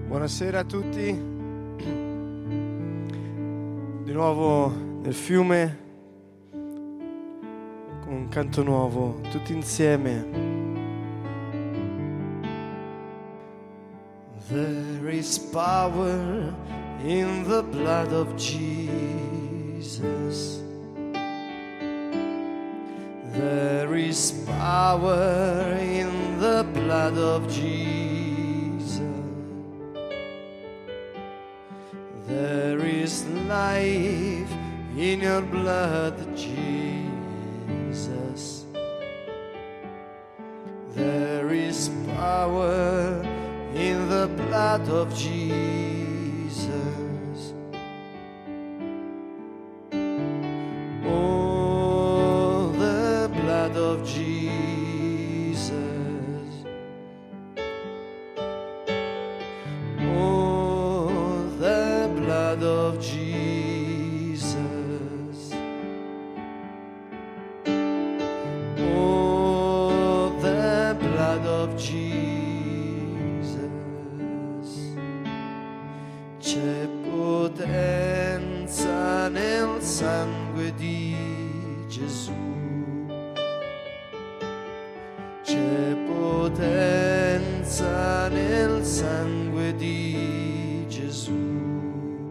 Buonasera a tutti, di nuovo nel fiume con un canto nuovo, tutti insieme. There is power in the blood of Jesus. There is power in the blood of Jesus. There is life in your blood, Jesus. There is power in the blood of Jesus. Oh, the blood of Jesus. Oh, the blood of Jesus. Oh, the blood of Jesus. C'è potenza nel sangue di Gesù. C'è potenza nel sangue di Gesù.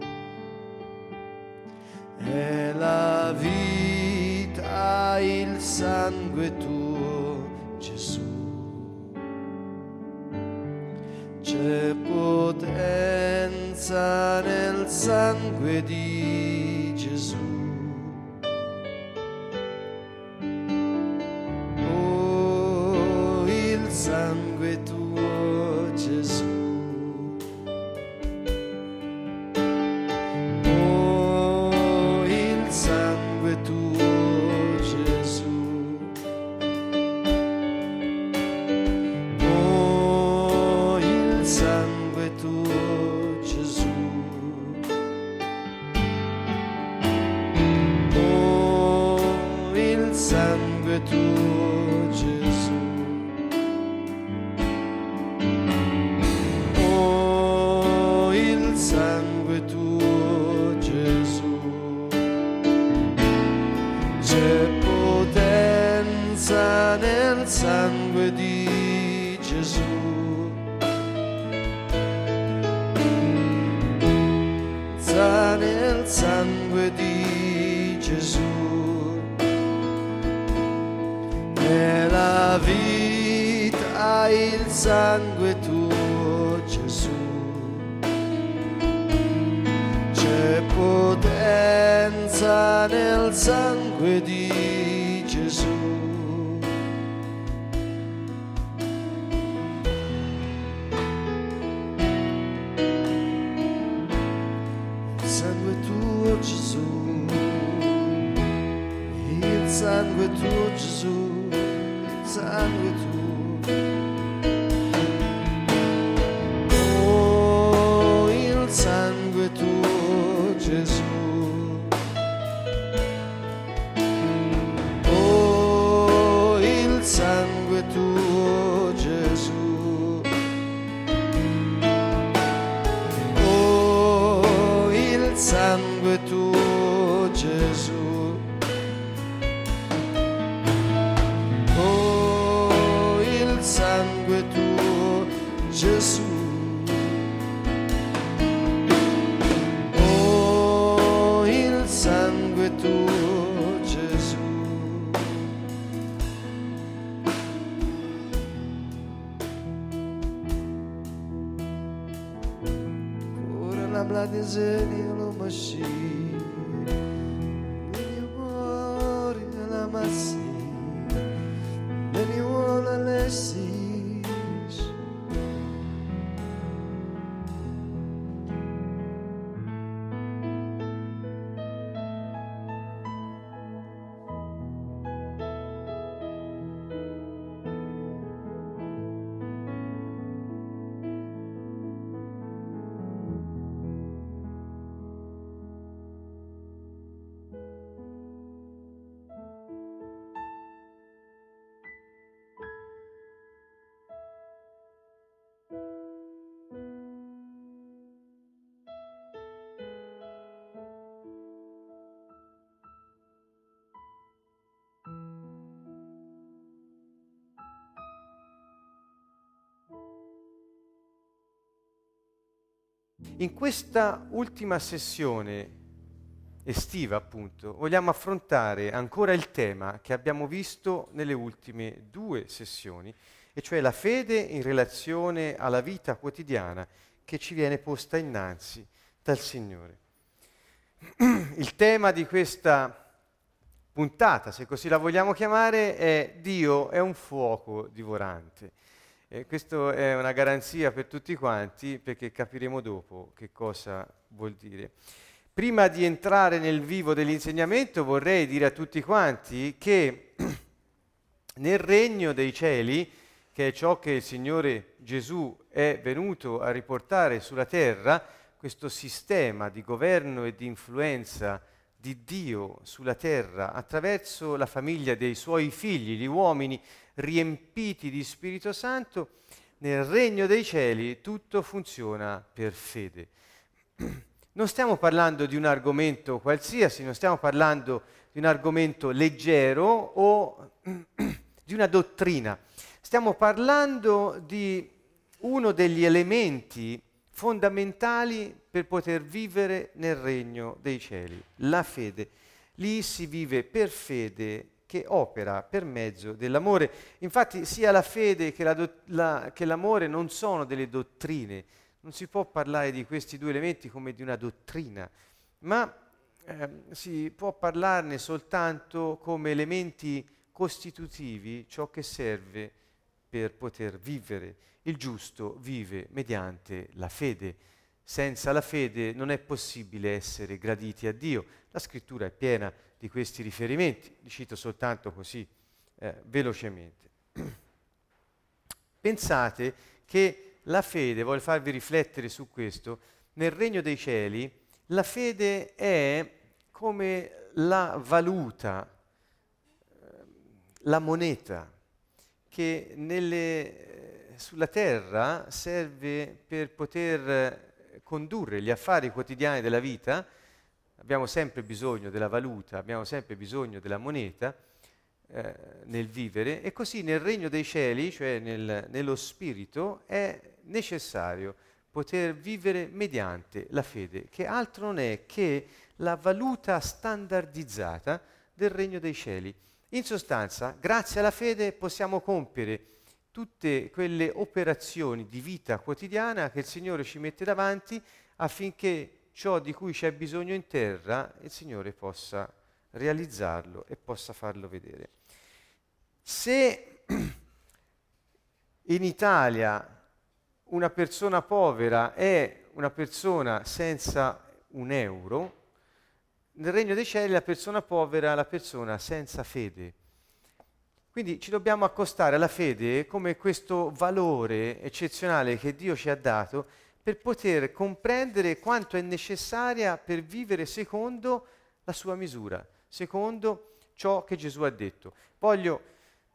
È la vita, il sangue tuo, Gesù. C'è potenza nel sangue di Gesù. Oh, il sangue tuo, Gesù. Oh, il sangue tuo, Gesù. Oh, il sangue tuo, Gesù. Oh, il sangue tuo, Gesù. Oh, il sangue tuo, Gesù. C'è potenza nel sangue di Gesù. Nel sangue di Gesù. È la vita, il sangue tuo, Gesù. C'è potenza nel sangue di Gesù. Sangue tuo, Gesù, il sangue tuo, Gesù, il sangue tuo. Oh, il sangue tuo, Gesù. Oh, il sangue tuo, Gesù. Sangue tuo, Gesù. Oh, il sangue tuo, Gesù. Oh, il sangue tuo, Gesù. Ora la bladeseria Mashiach, when you war in la Mashiach, when you war la Lesish. In questa ultima sessione estiva, appunto, vogliamo affrontare ancora il tema che abbiamo visto nelle ultime 2 sessioni, e cioè la fede in relazione alla vita quotidiana che ci viene posta innanzi dal Signore. Il tema di questa puntata, se così la vogliamo chiamare, è Dio è un fuoco divorante. Questo è una garanzia per tutti quanti, perché capiremo dopo che cosa vuol dire. Prima di entrare nel vivo dell'insegnamento vorrei dire a tutti quanti che nel regno dei cieli, che è ciò che il Signore Gesù è venuto a riportare sulla terra, questo sistema di governo e di influenza di Dio sulla terra attraverso la famiglia dei suoi figli, gli uomini riempiti di Spirito Santo, nel regno dei cieli tutto funziona per fede. Non stiamo parlando di un argomento qualsiasi, non stiamo parlando di un argomento leggero o di una dottrina. Stiamo parlando di uno degli elementi fondamentali per poter vivere nel regno dei cieli, la fede. Lì si vive per fede che opera per mezzo dell'amore. Infatti sia la fede che l'amore non sono delle dottrine. Non si può parlare di questi 2 elementi come di una dottrina, ma si può parlarne soltanto come elementi costitutivi, ciò che serve per poter vivere. Il giusto vive mediante la fede. Senza la fede non è possibile essere graditi a Dio. La Scrittura è piena di questi riferimenti, li cito soltanto così velocemente. Pensate che la fede, voglio farvi riflettere su questo, nel regno dei cieli la fede è come la valuta, la moneta che sulla terra serve per poter condurre gli affari quotidiani della vita. Abbiamo sempre bisogno della valuta, abbiamo sempre bisogno della moneta nel vivere, e così nel regno dei cieli, cioè nello spirito, è necessario poter vivere mediante la fede, che altro non è che la valuta standardizzata del regno dei cieli. In sostanza, grazie alla fede possiamo compiere tutte quelle operazioni di vita quotidiana che il Signore ci mette davanti affinché ciò di cui c'è bisogno in terra il Signore possa realizzarlo e possa farlo vedere. Se in Italia una persona povera è una persona senza un euro, nel regno dei cieli la persona povera è la persona senza fede. Quindi ci dobbiamo accostare alla fede come questo valore eccezionale che Dio ci ha dato per poter comprendere quanto è necessaria per vivere secondo la sua misura, secondo ciò che Gesù ha detto. Voglio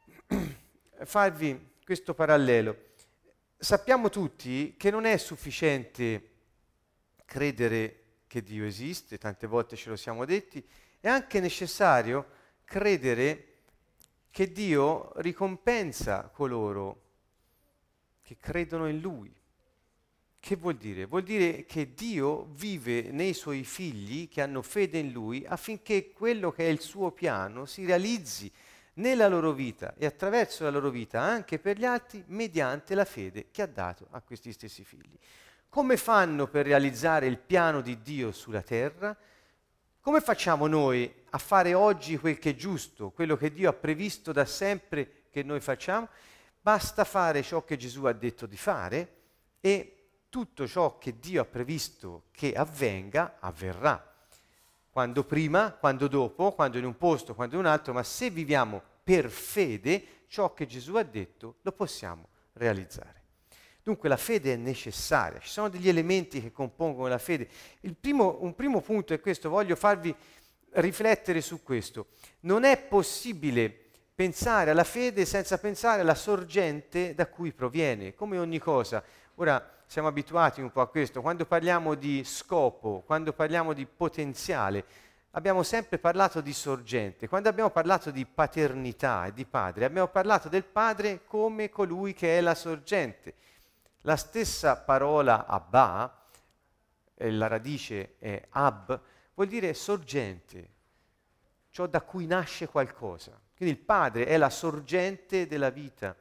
farvi questo parallelo. Sappiamo tutti che non è sufficiente credere che Dio esiste, tante volte ce lo siamo detti, è anche necessario credere che Dio ricompensa coloro che credono in Lui. Che vuol dire? Vuol dire che Dio vive nei Suoi figli che hanno fede in Lui affinché quello che è il Suo piano si realizzi nella loro vita e attraverso la loro vita anche per gli altri mediante la fede che ha dato a questi stessi figli. Come fanno per realizzare il piano di Dio sulla terra? Come facciamo noi a fare oggi quel che è giusto, quello che Dio ha previsto da sempre che noi facciamo? Basta fare ciò che Gesù ha detto di fare e tutto ciò che Dio ha previsto che avvenga, avverrà. Quando prima, quando dopo, quando in un posto, quando in un altro, ma se viviamo per fede, ciò che Gesù ha detto lo possiamo realizzare. Dunque la fede è necessaria, ci sono degli elementi che compongono la fede. Un primo punto è questo, voglio farvi riflettere su questo. Non è possibile pensare alla fede senza pensare alla sorgente da cui proviene, come ogni cosa. Ora siamo abituati un po' a questo, quando parliamo di scopo, quando parliamo di potenziale, abbiamo sempre parlato di sorgente. Quando abbiamo parlato di paternità e di padre, abbiamo parlato del padre come colui che è la sorgente. La stessa parola Abba la radice è ab, vuol dire sorgente, ciò da cui nasce qualcosa. Quindi il Padre è la sorgente della vita.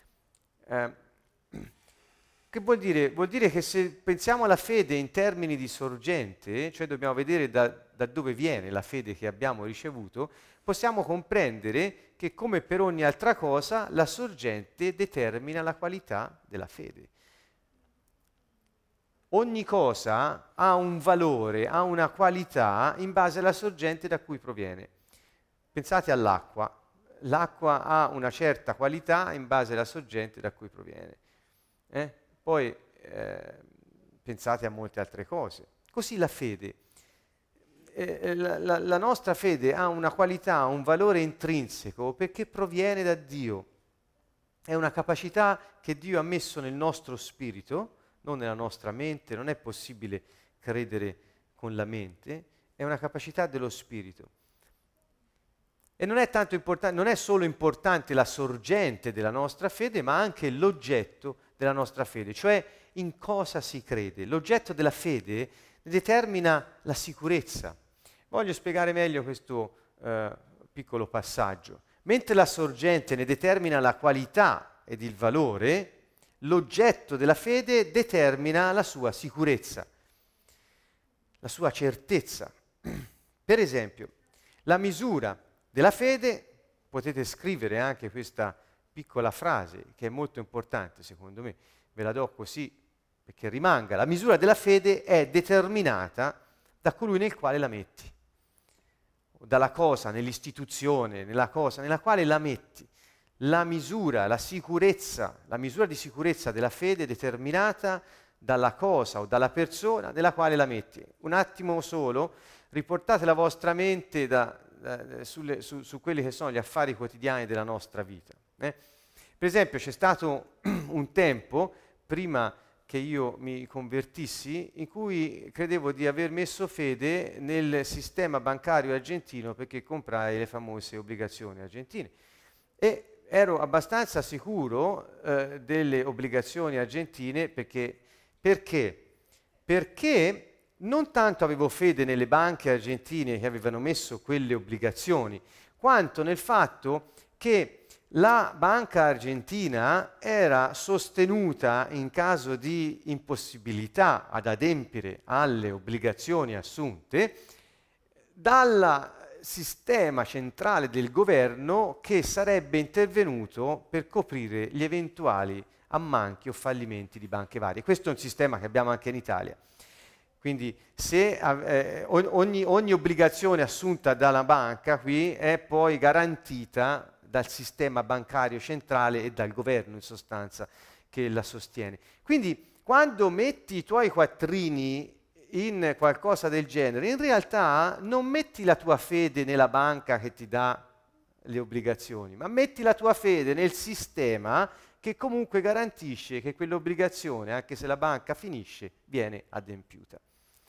Che vuol dire? Vuol dire che se pensiamo alla fede in termini di sorgente, cioè dobbiamo vedere da dove viene la fede che abbiamo ricevuto, possiamo comprendere che come per ogni altra cosa la sorgente determina la qualità della fede. Ogni cosa ha un valore, ha una qualità in base alla sorgente da cui proviene. Pensate all'acqua. L'acqua ha una certa qualità in base alla sorgente da cui proviene. Poi pensate a molte altre cose. Così la fede. La nostra fede ha una qualità, un valore intrinseco perché proviene da Dio. È una capacità che Dio ha messo nel nostro spirito, non nella nostra mente. Non è possibile credere con la mente, è una capacità dello spirito. E non è tanto importante, non è solo importante la sorgente della nostra fede, ma anche l'oggetto della nostra fede, cioè in cosa si crede. L'oggetto della fede determina la sicurezza. Voglio spiegare meglio questo piccolo passaggio. Mentre la sorgente ne determina la qualità ed il valore, l'oggetto della fede determina la sua sicurezza, la sua certezza. Per esempio, la misura della fede, potete scrivere anche questa piccola frase che è molto importante secondo me, ve la do così perché rimanga. La misura della fede è determinata da colui nel quale la metti, dalla cosa, nell'istituzione, nella cosa nella quale la metti. La misura, la sicurezza, la misura di sicurezza della fede è determinata dalla cosa o dalla persona nella quale la metti. Un attimo solo, riportate la vostra mente su quelli che sono gli affari quotidiani della nostra vita. Per esempio c'è stato un tempo, prima che io mi convertissi, in cui credevo di aver messo fede nel sistema bancario argentino perché comprai le famose obbligazioni argentine. E ero abbastanza sicuro delle obbligazioni argentine perché non tanto avevo fede nelle banche argentine che avevano messo quelle obbligazioni, quanto nel fatto che la banca argentina era sostenuta in caso di impossibilità ad adempiere alle obbligazioni assunte dal sistema centrale del governo che sarebbe intervenuto per coprire gli eventuali ammanchi o fallimenti di banche varie. Questo è un sistema che abbiamo anche in Italia. Quindi se ogni obbligazione assunta dalla banca qui è poi garantita dal sistema bancario centrale e dal governo in sostanza che la sostiene. Quindi quando metti i tuoi quattrini in qualcosa del genere, in realtà non metti la tua fede nella banca che ti dà le obbligazioni, ma metti la tua fede nel sistema che comunque garantisce che quell'obbligazione, anche se la banca finisce, viene adempiuta.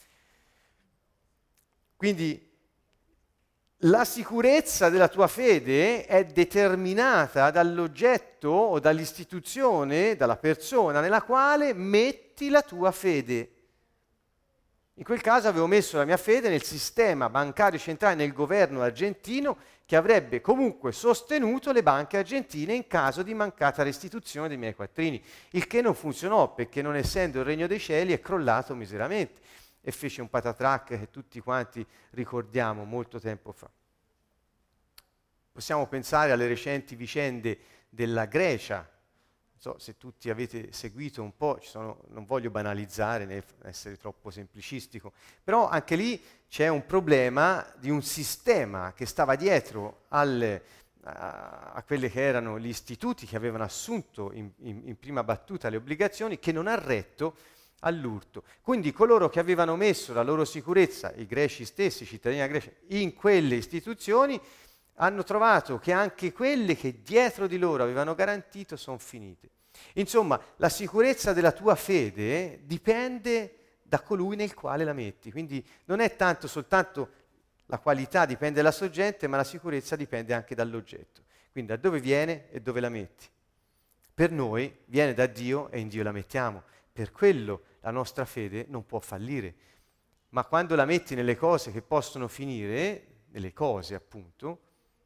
Quindi la sicurezza della tua fede è determinata dall'oggetto o dall'istituzione, dalla persona nella quale metti la tua fede. In quel caso avevo messo la mia fede nel sistema bancario centrale, nel governo argentino, che avrebbe comunque sostenuto le banche argentine in caso di mancata restituzione dei miei quattrini, il che non funzionò perché, non essendo il regno dei cieli, è crollato miseramente e fece un patatrac che tutti quanti ricordiamo molto tempo fa. Possiamo pensare alle recenti vicende della Grecia. Non so se tutti avete seguito un po', non voglio banalizzare né essere troppo semplicistico, però anche lì c'è un problema di un sistema che stava dietro a quelli che erano gli istituti che avevano assunto in prima battuta le obbligazioni, che non ha retto all'urto. Quindi coloro che avevano messo la loro sicurezza, i greci stessi, i cittadini della Grecia, in quelle istituzioni, hanno trovato che anche quelle che dietro di loro avevano garantito sono finite. Insomma, la sicurezza della tua fede dipende da colui nel quale la metti. Quindi non è tanto soltanto la qualità dipende dalla sorgente, ma la sicurezza dipende anche dall'oggetto. Quindi da dove viene e dove la metti. Per noi viene da Dio e in Dio la mettiamo. Per quello la nostra fede non può fallire, Ma quando la metti nelle cose che possono finire, nelle cose appunto,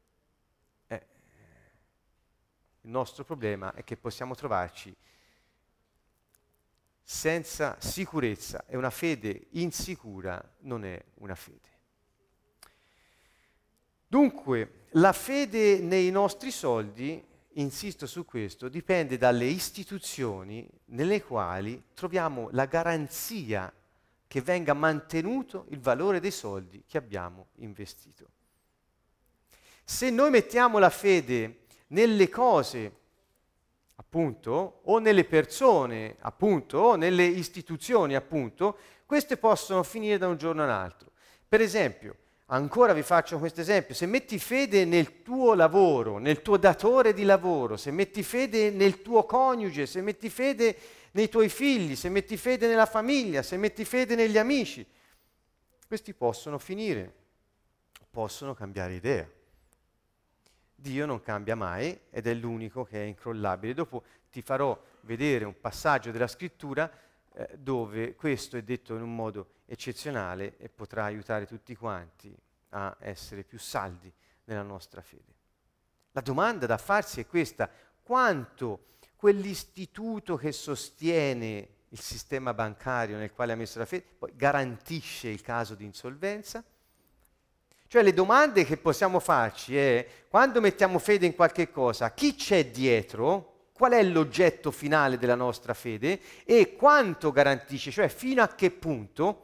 il nostro problema è che possiamo trovarci senza sicurezza, e una fede insicura non è una fede. Dunque, la fede nei nostri soldi, insisto su questo, dipende dalle istituzioni nelle quali troviamo la garanzia che venga mantenuto il valore dei soldi che abbiamo investito. Se noi mettiamo la fede nelle cose, appunto, o nelle persone, appunto, o nelle istituzioni, appunto, queste possono finire da un giorno all'altro. Per esempio, ancora vi faccio questo esempio, se metti fede nel tuo lavoro, nel tuo datore di lavoro, se metti fede nel tuo coniuge, se metti fede nei tuoi figli, se metti fede nella famiglia, se metti fede negli amici, questi possono finire, possono cambiare idea. Dio non cambia mai ed è l'unico che è incrollabile. Dopo ti farò vedere un passaggio della scrittura dove questo è detto in un modo eccezionale e potrà aiutare tutti quanti a essere più saldi nella nostra fede. La domanda da farsi è questa: quanto quell'istituto che sostiene il sistema bancario nel quale ha messo la fede poi garantisce il caso di insolvenza? Cioè le domande che possiamo farci è, quando mettiamo fede in qualche cosa, chi c'è dietro, qual è l'oggetto finale della nostra fede e quanto garantisce, cioè fino a che punto.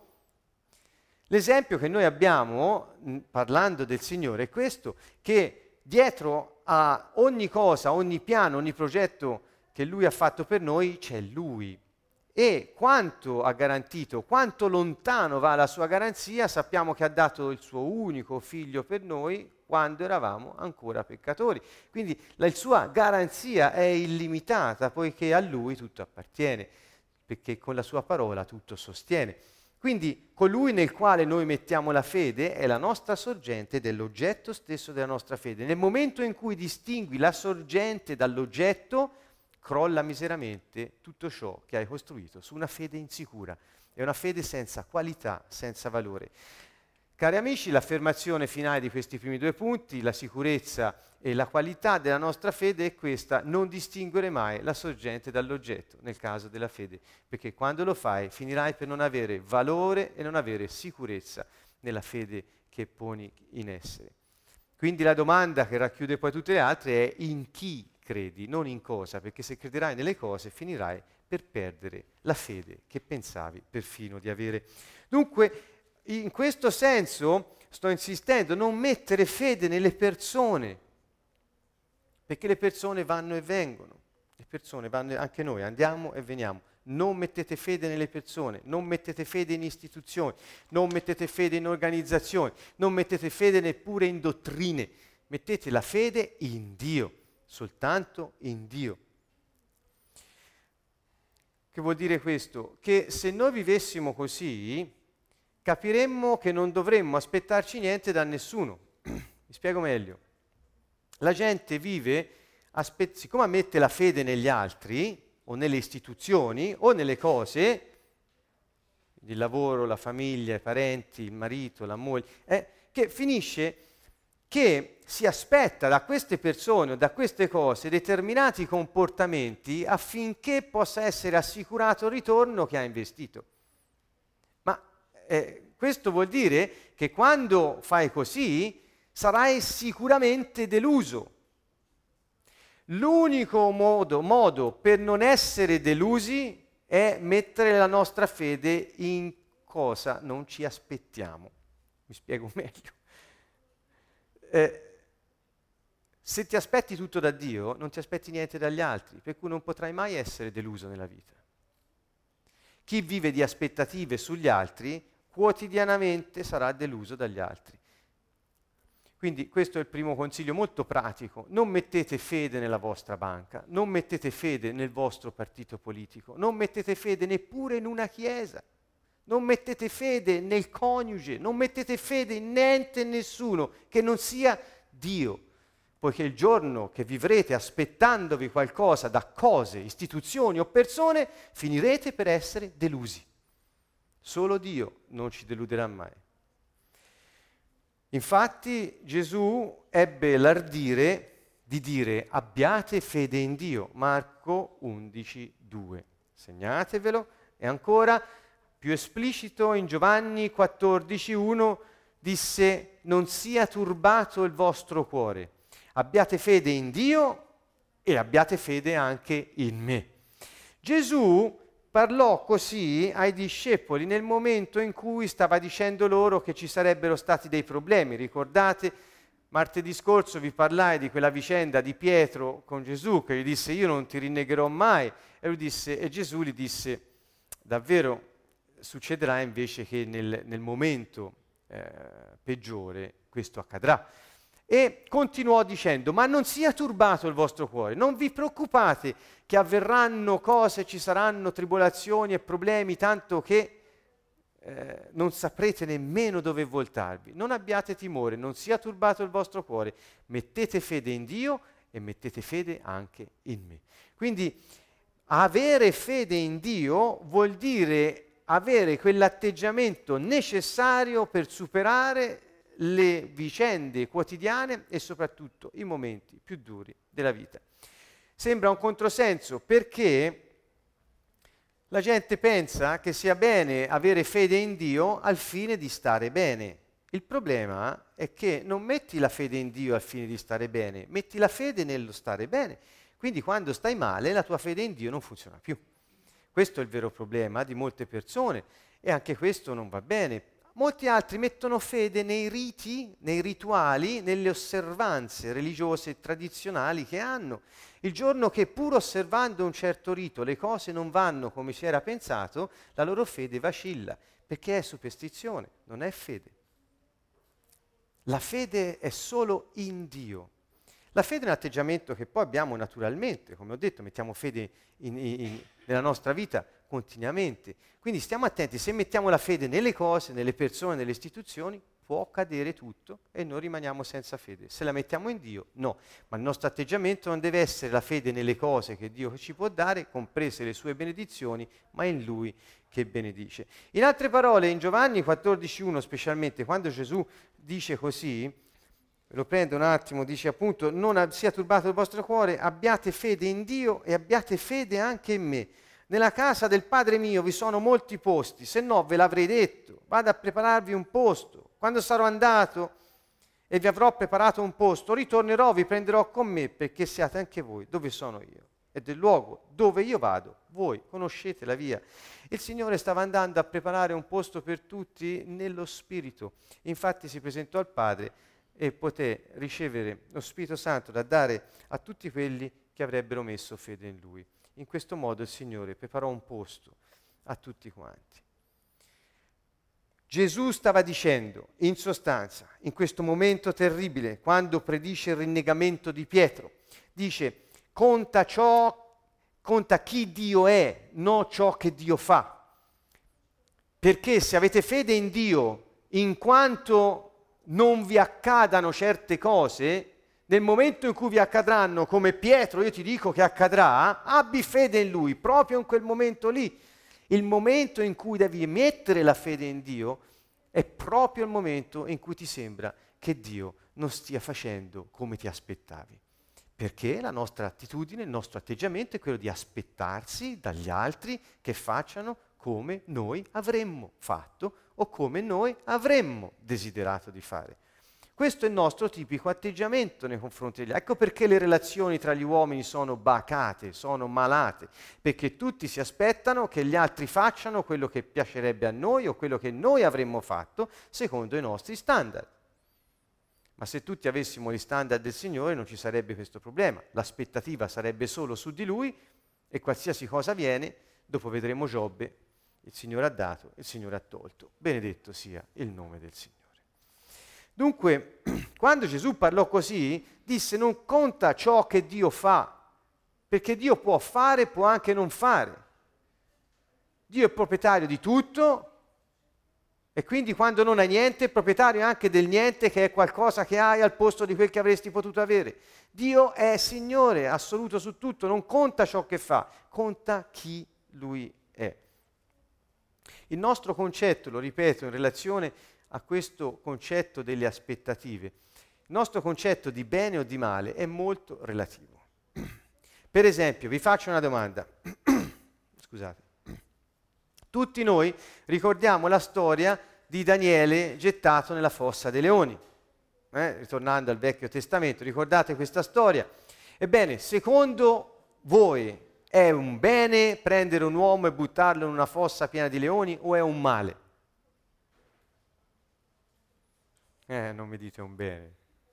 L'esempio che noi abbiamo, parlando del Signore, è questo, che dietro a ogni cosa, ogni piano, ogni progetto che Lui ha fatto per noi, c'è Lui. E quanto ha garantito, quanto lontano va la sua garanzia, sappiamo che ha dato il suo unico figlio per noi quando eravamo ancora peccatori. Quindi la sua garanzia è illimitata, poiché a lui tutto appartiene, perché con la sua parola tutto sostiene. Quindi colui nel quale noi mettiamo la fede è la nostra sorgente ed è l'oggetto stesso della nostra fede. Nel momento in cui distingui la sorgente dall'oggetto, crolla miseramente tutto ciò che hai costruito su una fede insicura. È una fede senza qualità, senza valore. Cari amici, l'affermazione finale di questi primi due punti, la sicurezza e la qualità della nostra fede è questa: non distinguere mai la sorgente dall'oggetto nel caso della fede, perché quando lo fai finirai per non avere valore e non avere sicurezza nella fede che poni in essere. Quindi la domanda che racchiude poi tutte le altre è: in chi credi, non in cosa, perché se crederai nelle cose finirai per perdere la fede che pensavi perfino di avere. Dunque, in questo senso sto insistendo, non mettere fede nelle persone, perché le persone vanno e vengono, le persone vanno, anche noi andiamo e veniamo. Non mettete fede nelle persone, non mettete fede in istituzioni, non mettete fede in organizzazioni, non mettete fede neppure in dottrine, mettete la fede in Dio. Soltanto in Dio. Che vuol dire questo? Che se noi vivessimo così, capiremmo che non dovremmo aspettarci niente da nessuno. Mi spiego meglio. La gente vive, siccome mette la fede negli altri, o nelle istituzioni, o nelle cose, il lavoro, la famiglia, i parenti, il marito, la moglie, che finisce che si aspetta da queste persone o da queste cose determinati comportamenti affinché possa essere assicurato il ritorno che ha investito. Ma questo vuol dire che quando fai così sarai sicuramente deluso. L'unico modo per non essere delusi è mettere la nostra fede in cosa non ci aspettiamo. Mi spiego meglio. Se ti aspetti tutto da Dio, non ti aspetti niente dagli altri, per cui non potrai mai essere deluso nella vita. Chi vive di aspettative sugli altri, quotidianamente sarà deluso dagli altri. Quindi questo è il primo consiglio molto pratico: non mettete fede nella vostra banca, non mettete fede nel vostro partito politico, non mettete fede neppure in una chiesa. Non mettete fede nel coniuge, non mettete fede in niente e nessuno che non sia Dio, poiché il giorno che vivrete aspettandovi qualcosa da cose, istituzioni o persone, finirete per essere delusi. Solo Dio non ci deluderà mai. Infatti Gesù ebbe l'ardire di dire abbiate fede in Dio, Marco 11,2. Segnatevelo. E ancora più esplicito in Giovanni 14,1 disse non sia turbato il vostro cuore, abbiate fede in Dio e abbiate fede anche in me. Gesù parlò così ai discepoli nel momento in cui stava dicendo loro che ci sarebbero stati dei problemi. Ricordate, martedì scorso vi parlai di quella vicenda di Pietro con Gesù che gli disse io non ti rinnegherò mai e Gesù gli disse davvero succederà invece che nel momento peggiore questo accadrà. E continuò dicendo, ma non sia turbato il vostro cuore, non vi preoccupate che avverranno cose, ci saranno tribolazioni e problemi, tanto che non saprete nemmeno dove voltarvi. Non abbiate timore, non sia turbato il vostro cuore, mettete fede in Dio e mettete fede anche in me. Quindi avere fede in Dio vuol dire avere quell'atteggiamento necessario per superare le vicende quotidiane e soprattutto i momenti più duri della vita. Sembra un controsenso perché la gente pensa che sia bene avere fede in Dio al fine di stare bene. Il problema è che non metti la fede in Dio al fine di stare bene, metti la fede nello stare bene. Quindi quando stai male la tua fede in Dio non funziona più. Questo è il vero problema di molte persone e anche questo non va bene. Molti altri mettono fede nei riti, nei rituali, nelle osservanze religiose tradizionali che hanno. Il giorno che pur osservando un certo rito le cose non vanno come si era pensato, la loro fede vacilla, perché è superstizione, non è fede. La fede è solo in Dio. La fede è un atteggiamento che poi abbiamo naturalmente, come ho detto, mettiamo fede nella nostra vita continuamente. Quindi stiamo attenti, se mettiamo la fede nelle cose, nelle persone, nelle istituzioni, può cadere tutto e noi rimaniamo senza fede. Se la mettiamo in Dio, no. Ma il nostro atteggiamento non deve essere la fede nelle cose che Dio ci può dare, comprese le sue benedizioni, ma in Lui che benedice. In altre parole, in Giovanni 14,1 specialmente, quando Gesù dice così, lo prendo un attimo, dice appunto, non sia turbato il vostro cuore, abbiate fede in Dio e abbiate fede anche in me. Nella casa del Padre mio vi sono molti posti, se no ve l'avrei detto, vado a prepararvi un posto. Quando sarò andato e vi avrò preparato un posto, ritornerò, vi prenderò con me perché siate anche voi dove sono io. E del luogo dove io vado, voi conoscete la via. Il Signore stava andando a preparare un posto per tutti nello Spirito. Infatti si presentò al Padre e poté ricevere lo Spirito Santo da dare a tutti quelli che avrebbero messo fede in Lui. In questo modo il Signore preparò un posto a tutti quanti. Gesù stava dicendo, in sostanza, in questo momento terribile, quando predice il rinnegamento di Pietro, dice, conta chi Dio è, non ciò che Dio fa. Perché se avete fede in Dio, in quanto non vi accadano certe cose, nel momento in cui vi accadranno, come Pietro, io ti dico che accadrà, abbi fede in Lui, proprio in quel momento lì. Il momento in cui devi mettere la fede in Dio è proprio il momento in cui ti sembra che Dio non stia facendo come ti aspettavi. Perché la nostra attitudine, il nostro atteggiamento è quello di aspettarsi dagli altri che facciano come noi avremmo fatto o come noi avremmo desiderato di fare. Questo è il nostro tipico atteggiamento nei confronti degli altri. Ecco perché le relazioni tra gli uomini sono bacate, sono malate, perché tutti si aspettano che gli altri facciano quello che piacerebbe a noi o quello che noi avremmo fatto secondo i nostri standard. Ma se tutti avessimo gli standard del Signore non ci sarebbe questo problema. L'aspettativa sarebbe solo su di Lui e qualsiasi cosa viene, dopo vedremo Giobbe, il Signore ha dato, il Signore ha tolto. Benedetto sia il nome del Signore. Dunque, quando Gesù parlò così, disse non conta ciò che Dio fa, perché Dio può fare, può anche non fare. Dio è proprietario di tutto e quindi quando non hai niente è proprietario anche del niente che è qualcosa che hai al posto di quel che avresti potuto avere. Dio è Signore assoluto su tutto, non conta ciò che fa, conta chi Lui è. Il nostro concetto, lo ripeto, in relazione a questo concetto delle aspettative, il nostro concetto di bene o di male è molto relativo. Per esempio, vi faccio una domanda. Scusate. Tutti noi ricordiamo la storia di Daniele gettato nella fossa dei leoni. Ritornando al Vecchio Testamento, ricordate questa storia? Ebbene, secondo voi è un bene prendere un uomo e buttarlo in una fossa piena di leoni o è un male? Non mi dite un bene.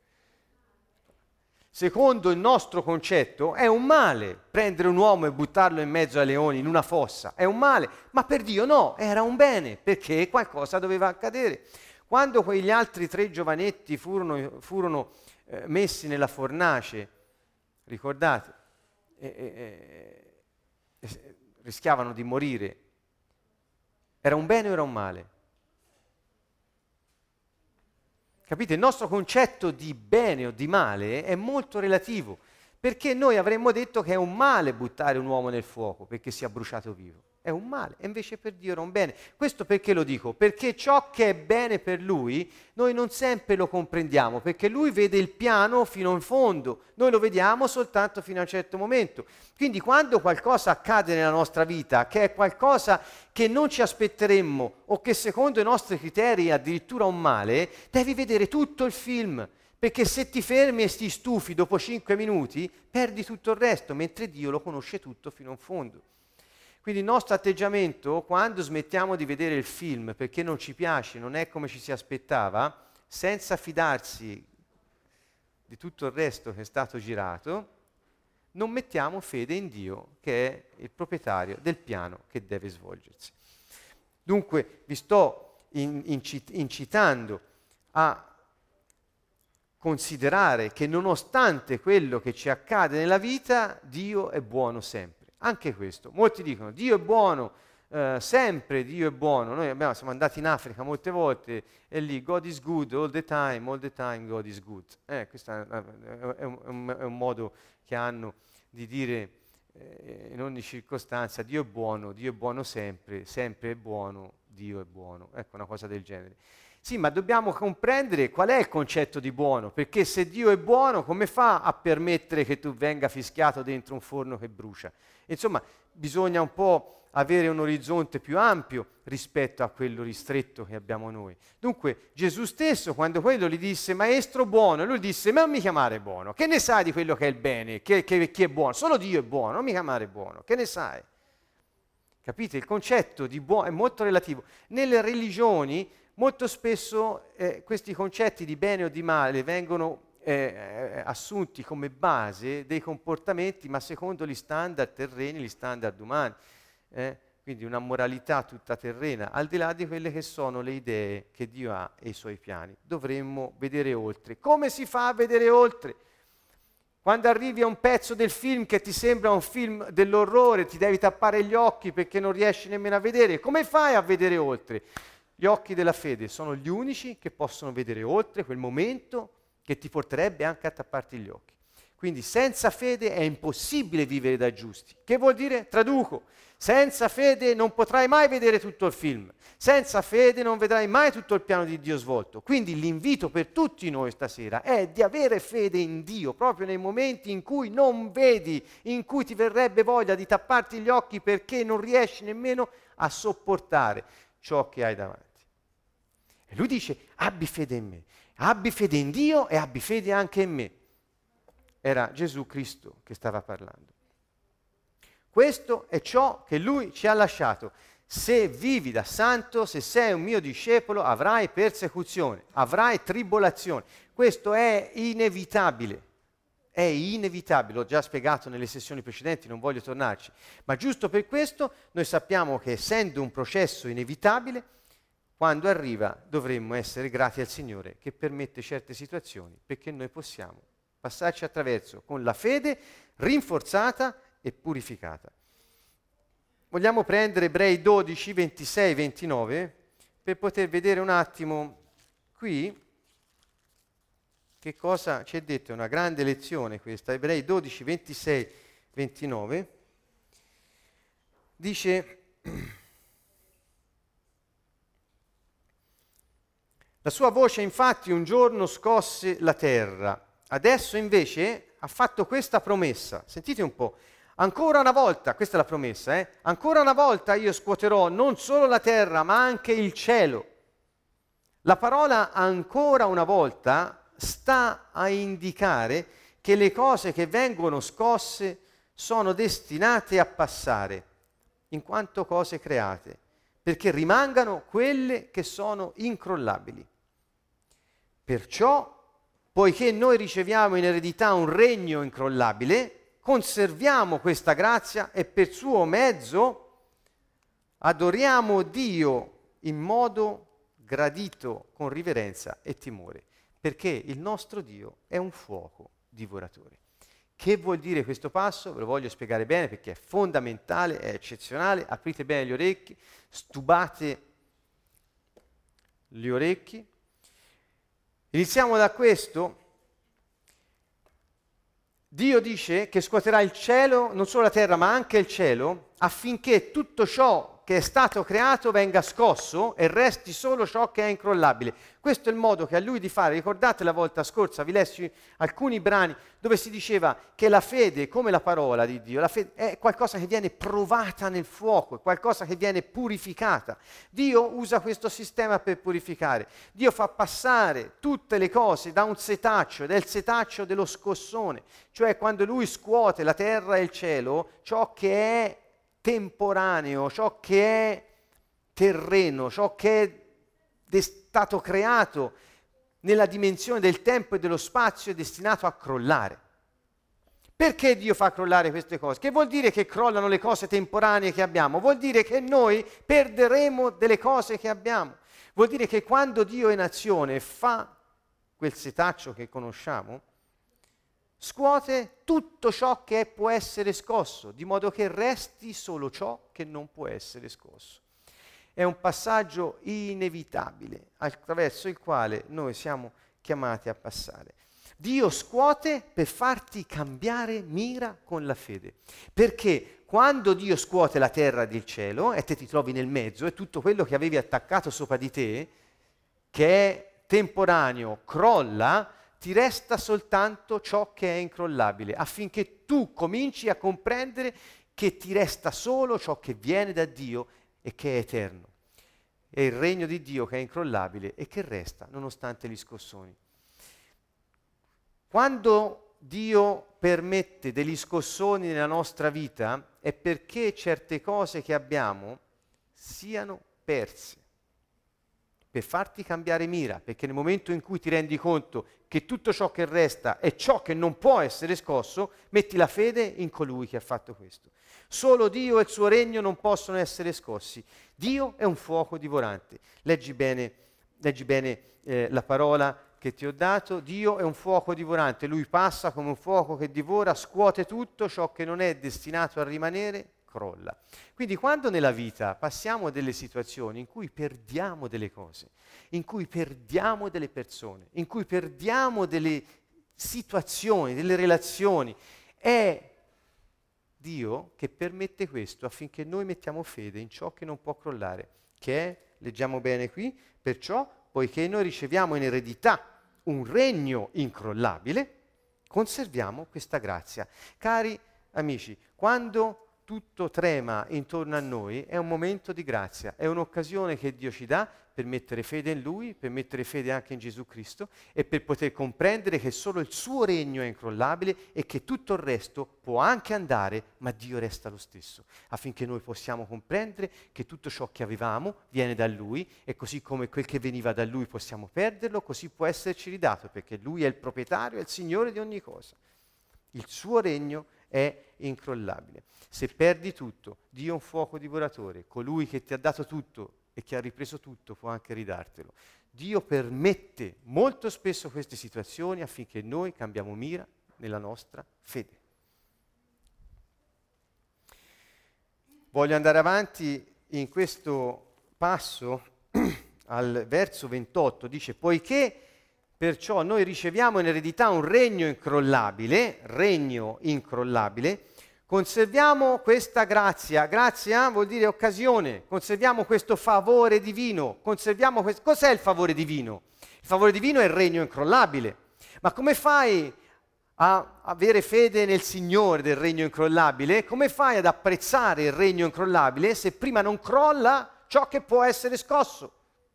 Secondo il nostro concetto è un male prendere un uomo e buttarlo in mezzo ai leoni in una fossa, è un male, ma per Dio no, era un bene, perché qualcosa doveva accadere. Quando quegli altri 3 giovanetti furono messi nella fornace, ricordate, rischiavano di morire, era un bene o era un male? Capite? Il nostro concetto di bene o di male è molto relativo, perché noi avremmo detto che è un male buttare un uomo nel fuoco perché sia bruciato vivo. È un male, e invece per Dio era un bene. Questo perché lo dico? Perché ciò che è bene per Lui, noi non sempre lo comprendiamo, perché Lui vede il piano fino in fondo, noi lo vediamo soltanto fino a un certo momento. Quindi quando qualcosa accade nella nostra vita, che è qualcosa che non ci aspetteremmo, o che secondo i nostri criteri è addirittura un male, devi vedere tutto il film, perché se ti fermi e ti stufi dopo 5 minuti, perdi tutto il resto, mentre Dio lo conosce tutto fino in fondo. Quindi il nostro atteggiamento, quando smettiamo di vedere il film perché non ci piace, non è come ci si aspettava, senza fidarsi di tutto il resto che è stato girato, non mettiamo fede in Dio, che è il proprietario del piano che deve svolgersi. Dunque vi sto incitando a considerare che nonostante quello che ci accade nella vita, Dio è buono sempre. Anche questo, molti dicono Dio è buono, sempre Dio è buono. Noi siamo andati in Africa molte volte e lì God is good all the time God is good. Questo è un modo che hanno di dire in ogni circostanza Dio è buono sempre, sempre è buono, Dio è buono. Ecco, una cosa del genere. Sì, ma dobbiamo comprendere qual è il concetto di buono, perché se Dio è buono, come fa a permettere che tu venga fischiato dentro un forno che brucia? Insomma, bisogna un po' avere un orizzonte più ampio rispetto a quello ristretto che abbiamo noi. Dunque, Gesù stesso, quando quello gli disse, maestro buono, lui disse, ma non mi chiamare buono, che ne sai di quello che è il bene, chi è buono? Solo Dio è buono, non mi chiamare buono, che ne sai? Capite? Il concetto di buono è molto relativo. Nelle religioni, molto spesso questi concetti di bene o di male vengono assunti come base dei comportamenti, ma secondo gli standard terreni, gli standard umani. Quindi una moralità tutta terrena, al di là di quelle che sono le idee che Dio ha e i suoi piani. Dovremmo vedere oltre. Come si fa a vedere oltre? Quando arrivi a un pezzo del film che ti sembra un film dell'orrore, ti devi tappare gli occhi perché non riesci nemmeno a vedere. Come fai a vedere oltre? Gli occhi della fede sono gli unici che possono vedere oltre quel momento che ti porterebbe anche a tapparti gli occhi. Quindi senza fede è impossibile vivere da giusti. Che vuol dire? Traduco. Senza fede non potrai mai vedere tutto il film. Senza fede non vedrai mai tutto il piano di Dio svolto. Quindi l'invito per tutti noi stasera è di avere fede in Dio, proprio nei momenti in cui non vedi, in cui ti verrebbe voglia di tapparti gli occhi perché non riesci nemmeno a sopportare ciò che hai davanti. E lui dice, abbi fede in me, abbi fede in Dio e abbi fede anche in me. Era Gesù Cristo che stava parlando. Questo è ciò che Lui ci ha lasciato. Se vivi da santo, se sei un mio discepolo, avrai persecuzione, avrai tribolazione. Questo è inevitabile. È inevitabile, l'ho già spiegato nelle sessioni precedenti, non voglio tornarci. Ma giusto per questo noi sappiamo che essendo un processo inevitabile, quando arriva dovremmo essere grati al Signore che permette certe situazioni perché noi possiamo passarci attraverso con la fede rinforzata e purificata. Vogliamo prendere Ebrei 12, 26, 29 per poter vedere un attimo qui che cosa ci è detto. È una grande lezione questa. Ebrei 12, 26, 29 dice La sua voce infatti un giorno scosse la terra, adesso invece ha fatto questa promessa. Sentite un po', ancora una volta, questa è la promessa, ancora una volta io scuoterò non solo la terra ma anche il cielo. La parola ancora una volta sta a indicare che le cose che vengono scosse sono destinate a passare, in quanto cose create, perché rimangano quelle che sono incrollabili. Perciò, poiché noi riceviamo in eredità un regno incrollabile, conserviamo questa grazia e per suo mezzo adoriamo Dio in modo gradito, con riverenza e timore, perché il nostro Dio è un fuoco divoratore. Che vuol dire questo passo? Ve lo voglio spiegare bene perché è fondamentale, è eccezionale. Aprite bene gli orecchi, stubate gli orecchi. Iniziamo da questo. Dio dice che scuoterà il cielo, non solo la terra ma anche il cielo, affinché tutto ciò che è stato creato venga scosso e resti solo ciò che è incrollabile. Questo è il modo che ha lui di fare. Ricordate la volta scorsa, vi lessi alcuni brani dove si diceva che la fede, come la parola di Dio, la fede è qualcosa che viene provata nel fuoco, è qualcosa che viene purificata. Dio usa questo sistema per purificare. Dio fa passare tutte le cose da un setaccio, ed è il setaccio dello scossone, cioè quando lui scuote la terra e il cielo, ciò che è temporaneo, ciò che è terreno, ciò che è stato creato nella dimensione del tempo e dello spazio è destinato a crollare. Perché Dio fa crollare queste cose? Che vuol dire che crollano le cose temporanee che abbiamo? Vuol dire che noi perderemo delle cose che abbiamo. Vuol dire che quando Dio in azione fa quel setaccio che conosciamo, scuote tutto ciò che può essere scosso, di modo che resti solo ciò che non può essere scosso. È un passaggio inevitabile attraverso il quale noi siamo chiamati a passare. Dio scuote per farti cambiare mira con la fede, perché quando Dio scuote la terra ed il cielo e te ti trovi nel mezzo e tutto quello che avevi attaccato sopra di te, che è temporaneo, crolla, ti resta soltanto ciò che è incrollabile, affinché tu cominci a comprendere che ti resta solo ciò che viene da Dio e che è eterno. È il regno di Dio che è incrollabile e che resta nonostante gli scossoni. Quando Dio permette degli scossoni nella nostra vita è perché certe cose che abbiamo siano perse, per farti cambiare mira, perché nel momento in cui ti rendi conto che tutto ciò che resta è ciò che non può essere scosso, metti la fede in colui che ha fatto questo. Solo Dio e il suo regno non possono essere scossi. Dio è un fuoco divorante. Leggi bene la parola che ti ho dato. Dio è un fuoco divorante. Lui passa come un fuoco che divora, scuote tutto, ciò che non è destinato a rimanere crolla. Quindi quando nella vita passiamo delle situazioni in cui perdiamo delle cose, in cui perdiamo delle persone, in cui perdiamo delle situazioni, delle relazioni, è Dio che permette questo affinché noi mettiamo fede in ciò che non può crollare, che è, leggiamo bene qui, perciò, poiché noi riceviamo in eredità un regno incrollabile, conserviamo questa grazia. Cari amici, quando tutto trema intorno a noi, è un momento di grazia, è un'occasione che Dio ci dà per mettere fede in Lui, per mettere fede anche in Gesù Cristo e per poter comprendere che solo il suo regno è incrollabile e che tutto il resto può anche andare, ma Dio resta lo stesso, affinché noi possiamo comprendere che tutto ciò che avevamo viene da Lui e così come quel che veniva da Lui possiamo perderlo, così può esserci ridato, perché Lui è il proprietario, è il Signore di ogni cosa. Il suo regno è incrollabile. Se perdi tutto, Dio è un fuoco divoratore, colui che ti ha dato tutto e che ha ripreso tutto può anche ridartelo. Dio permette molto spesso queste situazioni affinché noi cambiamo mira nella nostra fede. Voglio andare avanti in questo passo al verso 28, dice: poiché perciò noi riceviamo in eredità un regno incrollabile, conserviamo questa grazia. Grazia vuol dire occasione. Conserviamo questo favore divino. Cos'è il favore divino? Il favore divino è il regno incrollabile. Ma come fai a avere fede nel Signore del regno incrollabile? Come fai ad apprezzare il regno incrollabile se prima non crolla ciò che può essere scosso?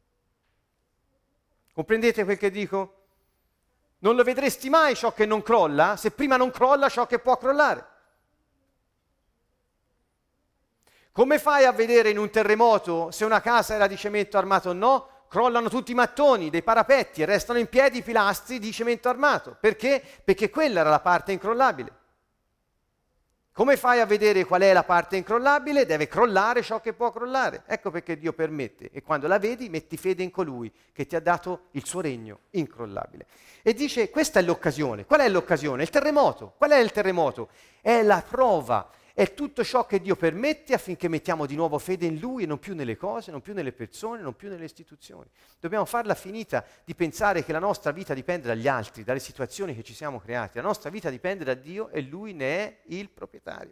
Comprendete quel che dico? Non lo vedresti mai ciò che non crolla se prima non crolla ciò che può crollare. Come fai a vedere in un terremoto se una casa era di cemento armato o no? Crollano tutti i mattoni dei parapetti e restano in piedi i pilastri di cemento armato. Perché? Perché quella era la parte incrollabile. Come fai a vedere qual è la parte incrollabile? Deve crollare ciò che può crollare. Ecco perché Dio permette. E quando la vedi, metti fede in colui che ti ha dato il suo regno incrollabile. E dice, questa è l'occasione. Qual è l'occasione? Il terremoto. Qual è il terremoto? È la prova. È tutto ciò che Dio permette affinché mettiamo di nuovo fede in Lui e non più nelle cose, non più nelle persone, non più nelle istituzioni. Dobbiamo farla finita di pensare che la nostra vita dipende dagli altri, dalle situazioni che ci siamo creati. La nostra vita dipende da Dio e Lui ne è il proprietario.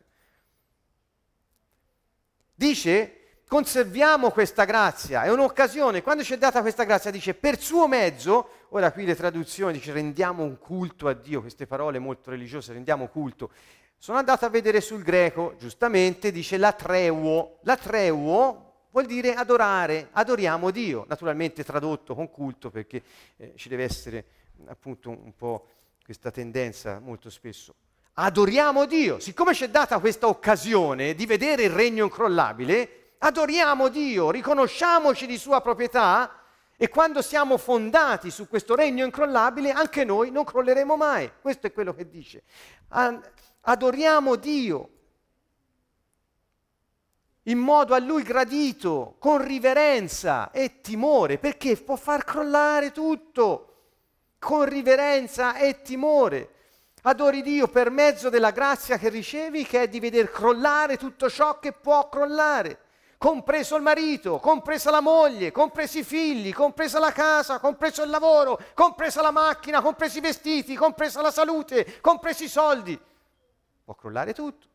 Dice, conserviamo questa grazia, è un'occasione. Quando ci è data questa grazia dice, per suo mezzo, ora qui le traduzioni dice rendiamo un culto a Dio, queste parole molto religiose, rendiamo culto. Sono andato a vedere sul greco, giustamente, dice latreuo. Latreuo vuol dire adorare, adoriamo Dio. Naturalmente tradotto con culto perché ci deve essere appunto un po' questa tendenza molto spesso. Adoriamo Dio. Siccome ci è data questa occasione di vedere il regno incrollabile, adoriamo Dio, riconosciamoci di sua proprietà e quando siamo fondati su questo regno incrollabile anche noi non crolleremo mai. Questo è quello che dice. Adoriamo Dio in modo a Lui gradito, con riverenza e timore, perché può far crollare tutto, con riverenza e timore. Adori Dio per mezzo della grazia che ricevi, che è di veder crollare tutto ciò che può crollare, compreso il marito, compresa la moglie, compresi i figli, compresa la casa, compreso il lavoro, compresa la macchina, compresi i vestiti, compresa la salute, compresi i soldi. Può crollare tutto.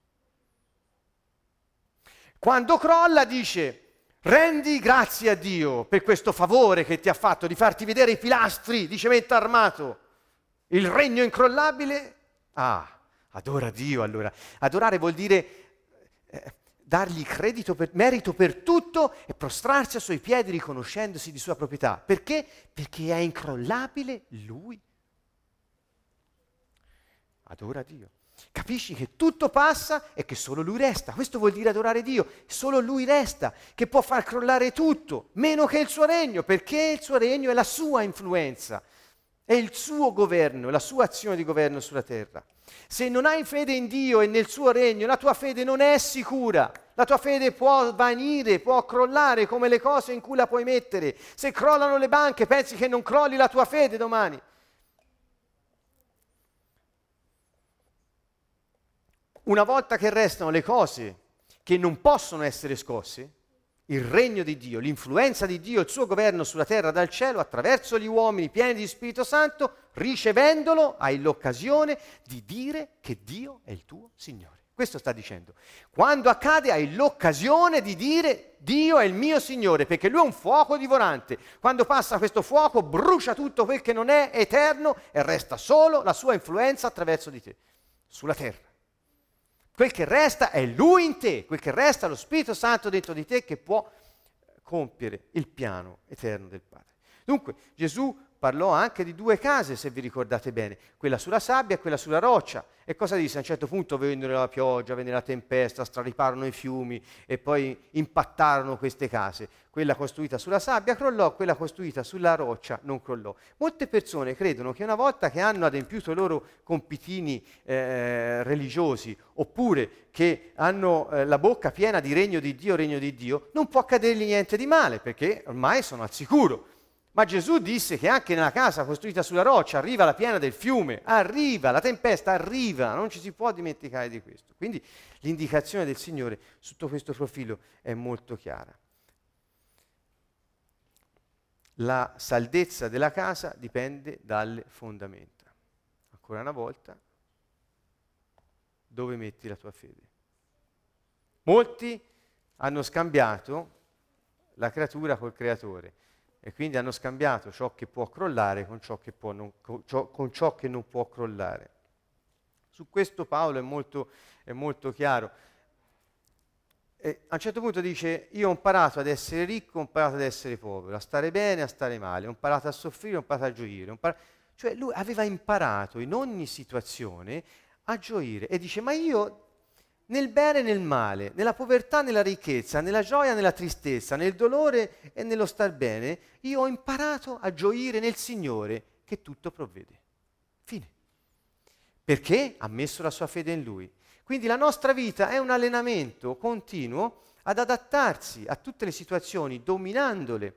Quando crolla dice, rendi grazie a Dio per questo favore che ti ha fatto di farti vedere i pilastri di cemento armato, il regno incrollabile. Adora Dio allora. Adorare vuol dire dargli merito per tutto e prostrarsi ai suoi piedi riconoscendosi di sua proprietà. Perché? Perché è incrollabile Lui. Adora Dio. Capisci che tutto passa e che solo Lui resta. Questo vuol dire adorare Dio. Solo Lui resta, che può far crollare tutto, meno che il suo regno, perché il suo regno è la sua influenza, è il suo governo, la sua azione di governo sulla terra. Se non hai fede in Dio e nel suo regno, la tua fede non è sicura. La tua fede può vanire, può crollare come le cose in cui la puoi mettere. Se crollano le banche, pensi che non crolli la tua fede domani. Una volta che restano le cose che non possono essere scosse, il regno di Dio, l'influenza di Dio, il suo governo sulla terra dal cielo, attraverso gli uomini pieni di Spirito Santo, ricevendolo, hai l'occasione di dire che Dio è il tuo Signore. Questo sta dicendo. Quando accade hai l'occasione di dire Dio è il mio Signore, perché Lui è un fuoco divorante. Quando passa questo fuoco brucia tutto quel che non è eterno e resta solo la sua influenza attraverso di te, sulla terra. Quel che resta è Lui in te, quel che resta è lo Spirito Santo dentro di te che può compiere il piano eterno del Padre. Dunque Gesù parlò anche di due case, se vi ricordate bene, quella sulla sabbia e quella sulla roccia. E cosa disse? A un certo punto vennero la pioggia, venne la tempesta, strariparono i fiumi e poi impattarono queste case. Quella costruita sulla sabbia crollò, quella costruita sulla roccia non crollò. Molte persone credono che una volta che hanno adempiuto i loro compitini religiosi, oppure che hanno la bocca piena di regno di Dio, non può accadergli niente di male, perché ormai sono al sicuro. Ma Gesù disse che anche nella casa costruita sulla roccia arriva la piena del fiume, arriva, la tempesta arriva, non ci si può dimenticare di questo. Quindi l'indicazione del Signore sotto questo profilo è molto chiara. La saldezza della casa dipende dalle fondamenta. Ancora una volta, dove metti la tua fede. Molti hanno scambiato la creatura col creatore e quindi hanno scambiato ciò che può crollare con ciò che, con ciò che non può crollare. Su questo Paolo è molto chiaro. E a un certo punto dice: io ho imparato ad essere ricco, ho imparato ad essere povero, a stare bene, a stare male, ho imparato a soffrire, ho imparato a gioire. Cioè lui aveva imparato in ogni situazione a gioire e dice: ma io nel bene e nel male, nella povertà e nella ricchezza, nella gioia e nella tristezza, nel dolore e nello star bene, io ho imparato a gioire nel Signore che tutto provvede. Fine. Perché ha messo la sua fede in Lui. Quindi la nostra vita è un allenamento continuo ad adattarsi a tutte le situazioni, dominandole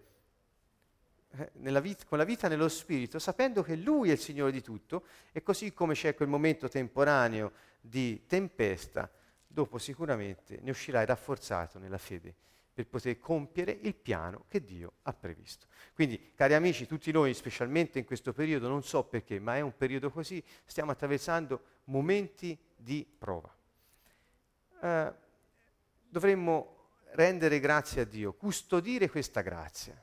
con la vita nello Spirito, sapendo che Lui è il Signore di tutto, e così come c'è quel momento temporaneo di tempesta, dopo sicuramente ne uscirai rafforzato nella fede per poter compiere il piano che Dio ha previsto. Quindi, cari amici, tutti noi, specialmente in questo periodo, non so perché, ma è un periodo così, stiamo attraversando momenti di prova. Dovremmo rendere grazie a Dio, custodire questa grazia,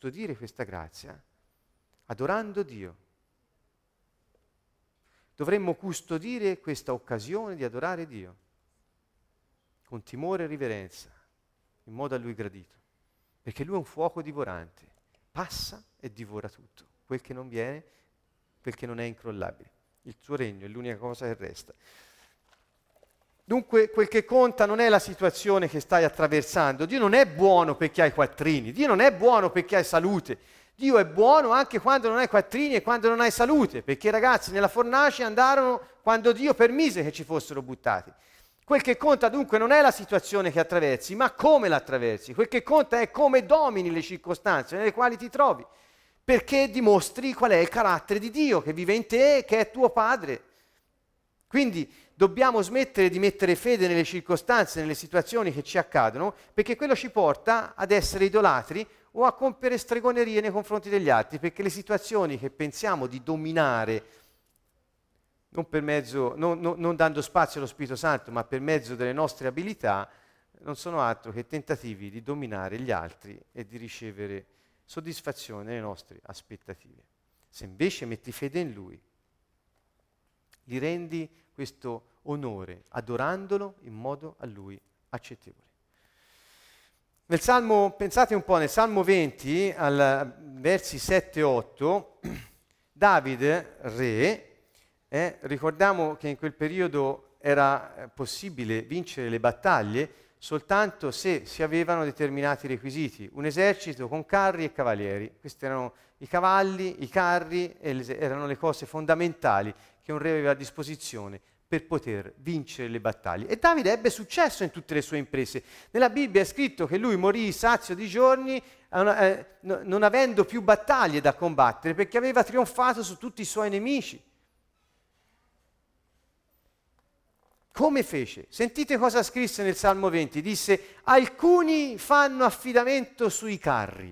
adorando Dio. Dovremmo custodire questa occasione di adorare Dio, con timore e riverenza, in modo a Lui gradito, perché Lui è un fuoco divorante, passa e divora tutto, quel che non viene, quel che non è incrollabile. Il suo regno è l'unica cosa che resta. Dunque quel che conta non è la situazione che stai attraversando. Dio non è buono perché hai quattrini, Dio non è buono perché hai salute. Dio è buono anche quando non hai quattrini e quando non hai salute, perché i ragazzi nella fornace andarono quando Dio permise che ci fossero buttati. Quel che conta dunque non è la situazione che attraversi, ma come la attraversi. Quel che conta è come domini le circostanze nelle quali ti trovi, perché dimostri qual è il carattere di Dio che vive in te e che è tuo Padre. Quindi dobbiamo smettere di mettere fede nelle circostanze, nelle situazioni che ci accadono, perché quello ci porta ad essere idolatri o a compiere stregonerie nei confronti degli altri, perché le situazioni che pensiamo di dominare, non dando spazio allo Spirito Santo, ma per mezzo delle nostre abilità, non sono altro che tentativi di dominare gli altri e di ricevere soddisfazione nelle nostre aspettative. Se invece metti fede in Lui, gli rendi questo onore, adorandolo in modo a Lui accettevole. Nel Salmo, pensate un po', nel Salmo 20, versi 7 e 8, Davide, re, ricordiamo che in quel periodo era possibile vincere le battaglie soltanto se si avevano determinati requisiti, un esercito con carri e cavalieri. Questi erano i cavalli, i carri, erano le cose fondamentali che un re aveva a disposizione per poter vincere le battaglie. E Davide ebbe successo in tutte le sue imprese. Nella Bibbia è scritto che lui morì sazio di giorni, non avendo più battaglie da combattere, perché aveva trionfato su tutti i suoi nemici. Come fece? Sentite cosa scrisse nel Salmo 20. Disse: alcuni fanno affidamento sui carri,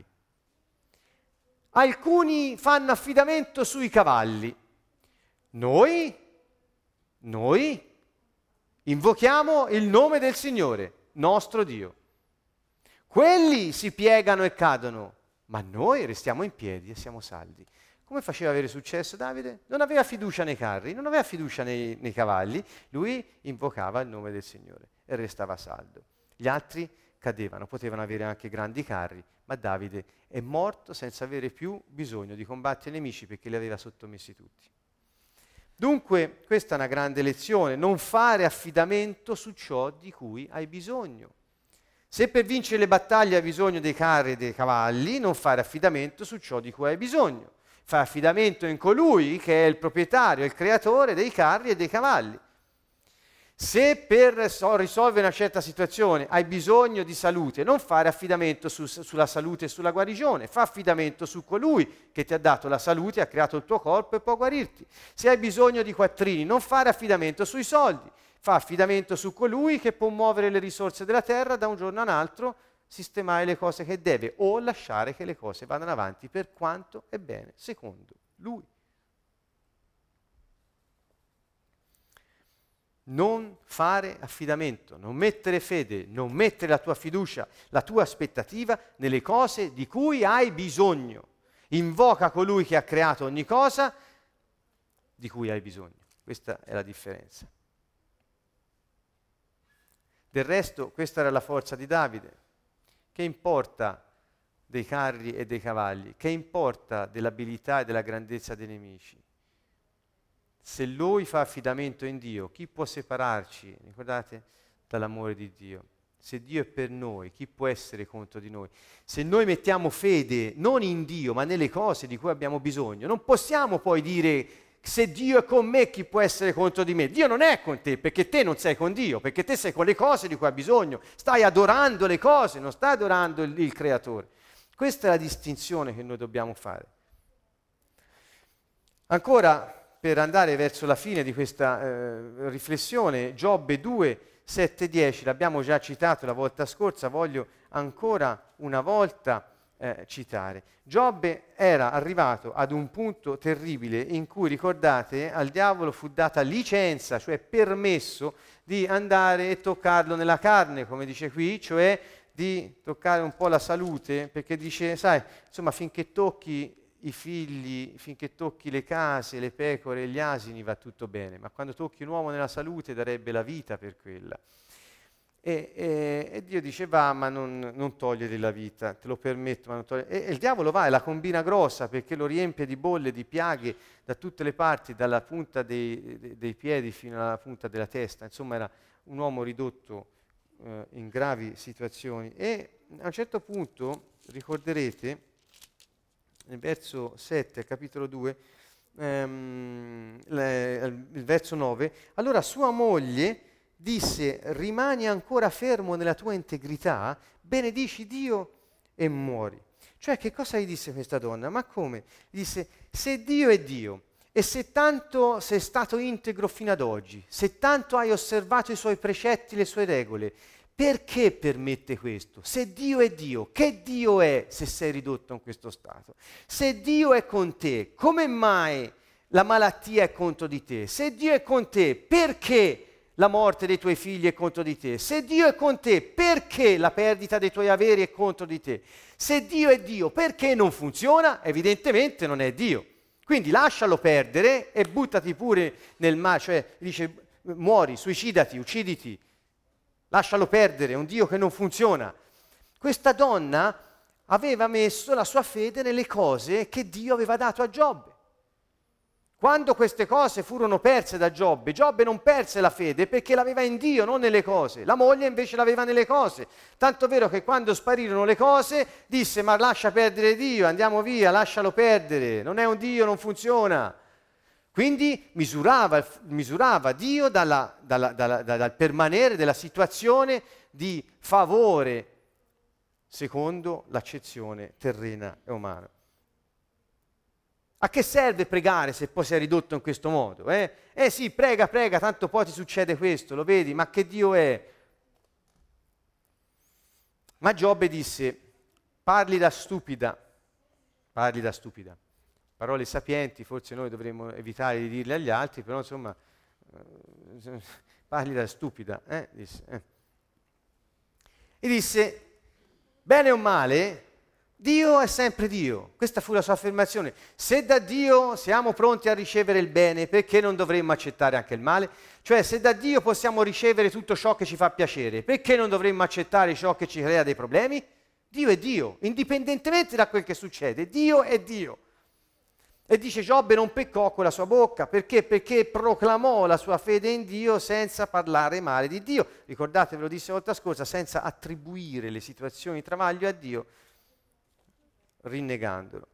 alcuni fanno affidamento sui cavalli. Noi invochiamo il nome del Signore, nostro Dio. Quelli si piegano e cadono, ma noi restiamo in piedi e siamo saldi. Come faceva ad avere successo Davide? Non aveva fiducia nei carri, non aveva fiducia nei cavalli, lui invocava il nome del Signore e restava saldo. Gli altri cadevano, potevano avere anche grandi carri, ma Davide è morto senza avere più bisogno di combattere i nemici perché li aveva sottomessi tutti. Dunque, questa è una grande lezione, non fare affidamento su ciò di cui hai bisogno. Se per vincere le battaglie hai bisogno dei carri e dei cavalli, non fare affidamento su ciò di cui hai bisogno. Fai affidamento in colui che è il proprietario, il creatore dei carri e dei cavalli. Se per risolvere una certa situazione hai bisogno di salute, non fare affidamento sulla salute e sulla guarigione, fa affidamento su colui che ti ha dato la salute, ha creato il tuo corpo e può guarirti. Se hai bisogno di quattrini, non fare affidamento sui soldi, fa affidamento su colui che può muovere le risorse della terra da un giorno all'altro, sistemare le cose che deve o lasciare che le cose vadano avanti per quanto è bene secondo lui. Non fare affidamento, non mettere fede, non mettere la tua fiducia, la tua aspettativa nelle cose di cui hai bisogno. Invoca colui che ha creato ogni cosa di cui hai bisogno. Questa è la differenza. Del resto, questa era la forza di Davide. Che importa dei carri e dei cavalli? Che importa dell'abilità e della grandezza dei nemici? Se lui fa affidamento in Dio, chi può separarci, ricordate, dall'amore di Dio? Se Dio è per noi, chi può essere contro di noi? Se noi mettiamo fede non in Dio, ma nelle cose di cui abbiamo bisogno, non possiamo poi dire se Dio è con me, chi può essere contro di me? Dio non è con te, perché te non sei con Dio, perché te sei con le cose di cui hai bisogno. Stai adorando le cose, non stai adorando il Creatore. Questa è la distinzione che noi dobbiamo fare. Ancora, per andare verso la fine di questa riflessione, Giobbe 2, 7, 10, l'abbiamo già citato la volta scorsa, voglio ancora una volta citare. Giobbe era arrivato ad un punto terribile in cui, ricordate, al diavolo fu data licenza, cioè permesso di andare e toccarlo nella carne, come dice qui, cioè di toccare un po' la salute, perché dice, sai, insomma, finché tocchi i figli, finché tocchi le case, le pecore e gli asini va tutto bene, ma quando tocchi un uomo nella salute darebbe la vita per quella. E Dio dice va, ma non togliere la vita, te lo permetto, ma non togliere. E il diavolo va e la combina grossa perché lo riempie di bolle, di piaghe da tutte le parti, dalla punta dei piedi fino alla punta della testa. Insomma era un uomo ridotto in gravi situazioni. E a un certo punto, ricorderete, nel verso 7, capitolo 2, il verso 9, allora sua moglie disse, rimani ancora fermo nella tua integrità, benedici Dio e muori. Cioè, che cosa gli disse questa donna? Ma come? Gli disse, se Dio è Dio, e se tanto sei stato integro fino ad oggi, se tanto hai osservato i suoi precetti, le sue regole, perché permette questo? Se Dio è Dio, che Dio è se sei ridotto in questo stato? Se Dio è con te, come mai la malattia è contro di te? Se Dio è con te, perché la morte dei tuoi figli è contro di te? Se Dio è con te, perché la perdita dei tuoi averi è contro di te? Se Dio è Dio, perché non funziona? Evidentemente non è Dio. Quindi lascialo perdere e buttati pure nel mare, cioè dice muori, suicidati, ucciditi. Lascialo perdere, è un Dio che non funziona. Questa donna aveva messo la sua fede nelle cose che Dio aveva dato a Giobbe. Quando queste cose furono perse da Giobbe, Giobbe non perse la fede perché l'aveva in Dio, non nelle cose. La moglie invece l'aveva nelle cose. Tanto vero che quando sparirono le cose disse, ma lascia perdere Dio, andiamo via, lascialo perdere, non è un Dio, non funziona. Quindi misurava Dio dal permanere della situazione di favore secondo l'accezione terrena e umana. A che serve pregare se poi sei ridotto in questo modo? Sì, prega, tanto poi ti succede questo, lo vedi? Ma che Dio è? Ma Giobbe disse, parli da stupida. Parole sapienti, forse noi dovremmo evitare di dirle agli altri, però insomma, parli da stupida, disse. E disse, bene o male, Dio è sempre Dio. Questa fu la sua affermazione. Se da Dio siamo pronti a ricevere il bene, perché non dovremmo accettare anche il male? Cioè, se da Dio possiamo ricevere tutto ciò che ci fa piacere, perché non dovremmo accettare ciò che ci crea dei problemi? Dio è Dio, indipendentemente da quel che succede. Dio è Dio. E dice Giobbe non peccò con la sua bocca, perché? Perché proclamò la sua fede in Dio senza parlare male di Dio. Ricordate, ve lo disse la volta scorsa, senza attribuire le situazioni di travaglio a Dio, rinnegandolo.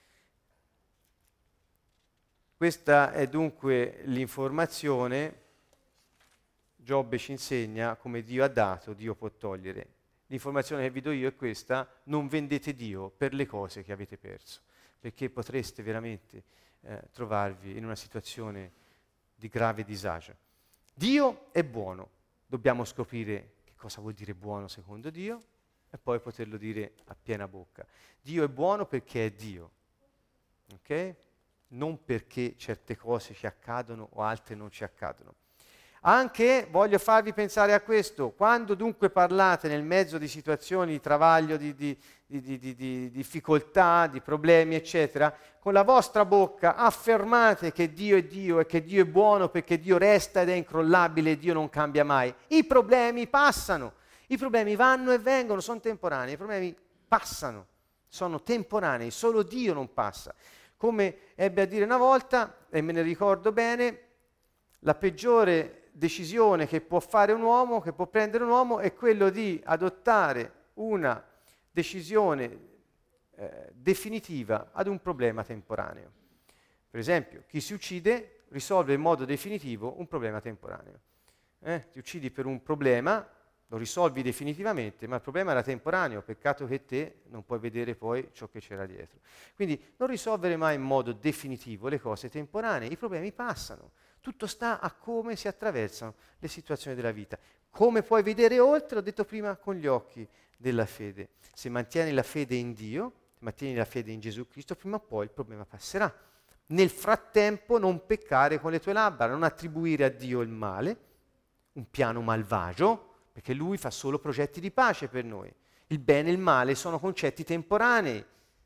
Questa è dunque l'informazione. Giobbe ci insegna come Dio ha dato, Dio può togliere. L'informazione che vi do io è questa: non vendete Dio per le cose che avete perso, perché potreste veramente trovarvi in una situazione di grave disagio. Dio è buono, dobbiamo scoprire che cosa vuol dire buono secondo Dio e poi poterlo dire a piena bocca. Dio è buono perché è Dio, ok? Non perché certe cose ci accadono o altre non ci accadono. Anche voglio farvi pensare a questo: quando dunque parlate nel mezzo di situazioni di travaglio, di difficoltà, di problemi, eccetera, con la vostra bocca affermate che Dio è Dio e che Dio è buono perché Dio resta ed è incrollabile e Dio non cambia mai. I problemi passano, i problemi vanno e vengono, sono temporanei, i problemi passano, sono temporanei, solo Dio non passa. Come ebbe a dire una volta, e me ne ricordo bene, la peggiore decisione che può fare un uomo, che può prendere un uomo, è quello di adottare una decisione definitiva ad un problema temporaneo. Per esempio, chi si uccide risolve in modo definitivo un problema temporaneo. Ti uccidi per un problema, lo risolvi definitivamente, ma il problema era temporaneo, peccato che te non puoi vedere poi ciò che c'era dietro. Quindi non risolvere mai in modo definitivo le cose temporanee, i problemi passano. Tutto sta a come si attraversano le situazioni della vita. Come puoi vedere oltre, ho detto prima, con gli occhi della fede. Se mantieni la fede in Dio, mantieni la fede in Gesù Cristo, prima o poi il problema passerà. Nel frattempo non peccare con le tue labbra, non attribuire a Dio il male, un piano malvagio, perché Lui fa solo progetti di pace per noi. Il bene e il male sono concetti temporanei.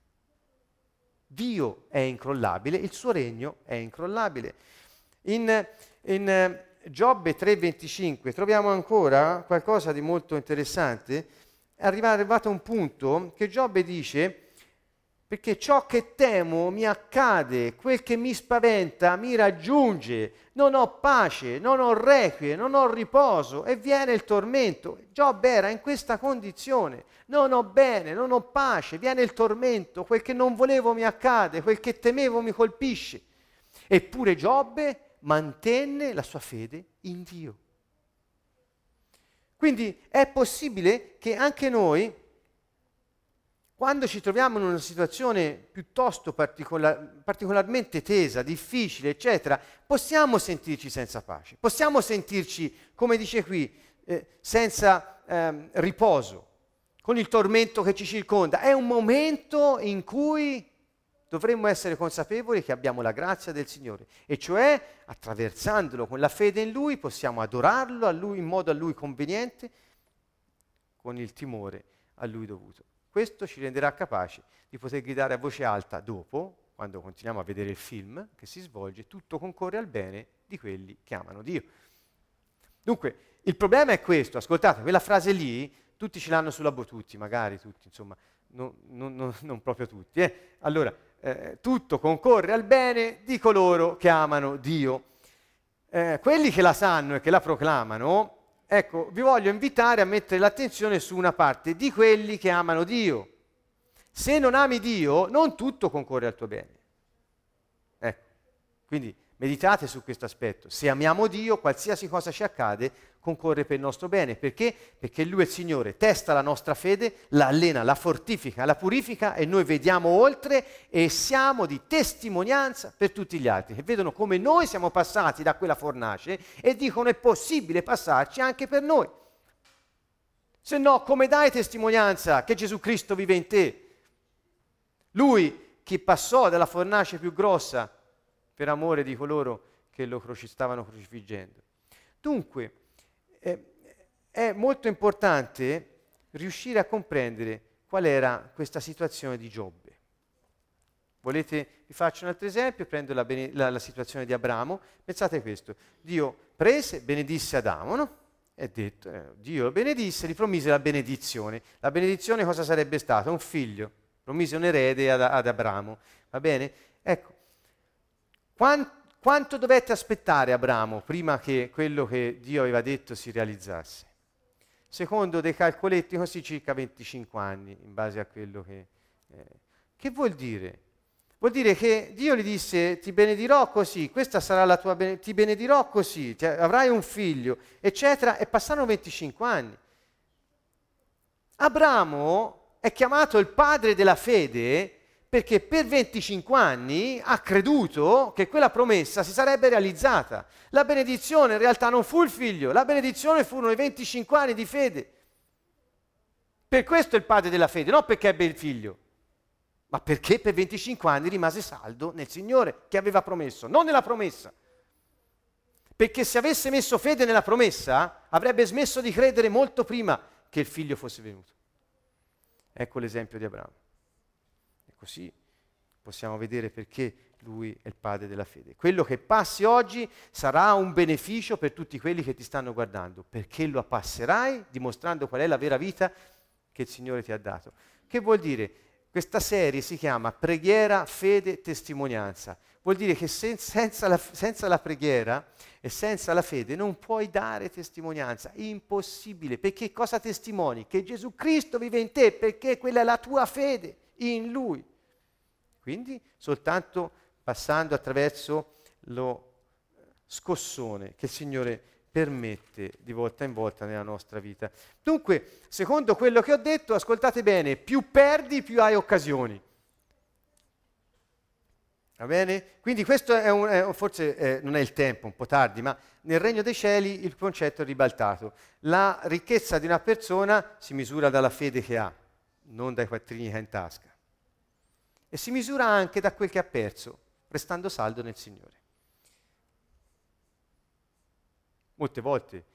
Dio è incrollabile, il suo regno è incrollabile. In Giobbe 3,25 troviamo ancora qualcosa di molto interessante. È arrivato un punto che Giobbe dice: perché ciò che temo mi accade, quel che mi spaventa mi raggiunge, non ho pace, non ho requie, non ho riposo e viene il tormento. Giobbe era in questa condizione: non ho bene, non ho pace, viene il tormento, quel che non volevo mi accade, quel che temevo mi colpisce. Eppure Giobbe mantenne la sua fede in Dio. Quindi è possibile che anche noi, quando ci troviamo in una situazione piuttosto particolarmente tesa, difficile, eccetera, possiamo sentirci senza pace, possiamo sentirci, come dice qui, senza riposo, con il tormento che ci circonda. È un momento in cui dovremmo essere consapevoli che abbiamo la grazia del Signore, e cioè, attraversandolo con la fede in Lui, possiamo adorarlo a Lui in modo a Lui conveniente, con il timore a Lui dovuto. Questo ci renderà capaci di poter gridare a voce alta dopo, quando continuiamo a vedere il film che si svolge: tutto concorre al bene di quelli che amano Dio. Dunque, il problema è questo: ascoltate, quella frase lì, tutti ce l'hanno sulla bocca, tutti, magari tutti, insomma, non proprio tutti. Allora, tutto concorre al bene di coloro che amano Dio. Quelli che la sanno e che la proclamano, ecco, vi voglio invitare a mettere l'attenzione su una parte: di quelli che amano Dio. Se non ami Dio, non tutto concorre al tuo bene. Ecco, quindi meditate su questo aspetto. Se amiamo Dio, qualsiasi cosa ci accade concorre per il nostro bene. Perché? Perché Lui è il Signore, testa la nostra fede, la allena, la fortifica, la purifica, e noi vediamo oltre e siamo di testimonianza per tutti gli altri, che vedono come noi siamo passati da quella fornace e dicono: è possibile passarci anche per noi. Se no, come dai testimonianza che Gesù Cristo vive in te? Lui che passò dalla fornace più grossa per amore di coloro che lo stavano crocifiggendo. Dunque, è molto importante riuscire a comprendere qual era questa situazione di Giobbe. Volete, vi faccio un altro esempio, prendo la situazione di Abramo. Pensate questo: Dio prese, benedisse Adamo, no? È detto, Dio lo benedisse, gli promise la benedizione. La benedizione cosa sarebbe stata? Un figlio, promise un erede ad Abramo, va bene? Ecco, quanto dovette aspettare Abramo prima che quello che Dio aveva detto si realizzasse? Secondo dei calcoletti così circa 25 anni, in base a quello che... Che vuol dire? Vuol dire che Dio gli disse: ti benedirò così, questa sarà la tua ti benedirò così, avrai un figlio, eccetera, e passarono 25 anni. Abramo è chiamato il padre della fede perché per 25 anni ha creduto che quella promessa si sarebbe realizzata. La benedizione in realtà non fu il figlio, la benedizione furono i 25 anni di fede. Per questo è il padre della fede, non perché ebbe il figlio, ma perché per 25 anni rimase saldo nel Signore che aveva promesso, non nella promessa. Perché se avesse messo fede nella promessa, avrebbe smesso di credere molto prima che il figlio fosse venuto. Ecco l'esempio di Abramo. E così possiamo vedere perché lui è il padre della fede. Quello che passi oggi sarà un beneficio per tutti quelli che ti stanno guardando, perché lo passerai dimostrando qual è la vera vita che il Signore ti ha dato. Che vuol dire? Questa serie si chiama Preghiera, Fede, Testimonianza. Vuol dire che senza la preghiera e senza la fede non puoi dare testimonianza. Impossibile. Perché cosa testimoni? Che Gesù Cristo vive in te, perché quella è la tua fede in Lui. Quindi soltanto passando attraverso lo scossone che il Signore permette di volta in volta nella nostra vita. Dunque, secondo quello che ho detto, ascoltate bene, più perdi, più hai occasioni. Va bene? Quindi questo forse non è il tempo, un po' tardi, ma nel Regno dei Cieli il concetto è ribaltato. La ricchezza di una persona si misura dalla fede che ha, non dai quattrini che ha in tasca. E si misura anche da quel che ha perso, restando saldo nel Signore. Molte volte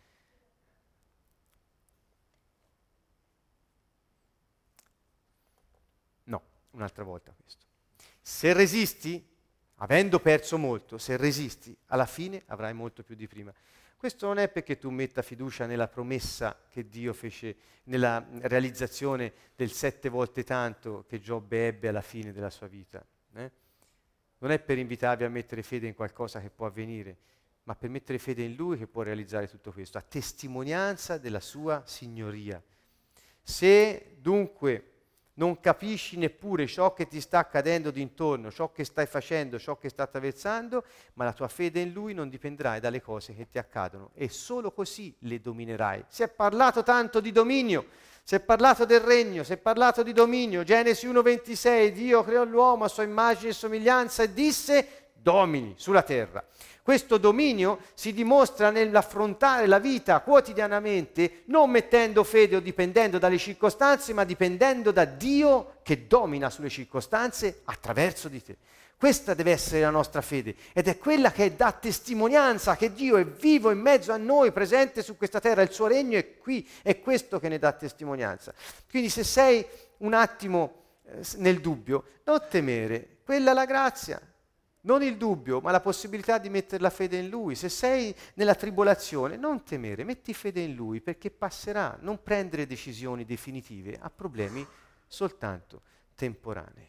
no, un'altra volta questo. Se resisti, avendo perso molto, se resisti, alla fine avrai molto più di prima. Questo non è perché tu metta fiducia nella promessa che Dio fece, nella realizzazione del 7 volte tanto che Giobbe ebbe alla fine della sua vita. Non è per invitarvi a mettere fede in qualcosa che può avvenire, ma per mettere fede in Lui che può realizzare tutto questo, a testimonianza della sua signoria. Se dunque non capisci neppure ciò che ti sta accadendo d'intorno, ciò che stai facendo, ciò che sta attraversando, ma la tua fede in Lui non dipenderà dalle cose che ti accadono e solo così le dominerai. Si è parlato tanto di dominio, si è parlato del regno, si è parlato di dominio. Genesi 1:26, Dio creò l'uomo a sua immagine e somiglianza e disse: domini sulla terra. Questo dominio si dimostra nell'affrontare la vita quotidianamente, non mettendo fede o dipendendo dalle circostanze, ma dipendendo da Dio che domina sulle circostanze attraverso di te. Questa deve essere la nostra fede ed è quella che dà testimonianza che Dio è vivo in mezzo a noi, presente su questa terra, il suo regno è qui, è questo che ne dà testimonianza. Quindi se sei un attimo nel dubbio, non temere, quella è la grazia. Non il dubbio, ma la possibilità di mettere la fede in Lui. Se sei nella tribolazione, non temere, metti fede in Lui perché passerà. Non prendere decisioni definitive a problemi soltanto temporanei.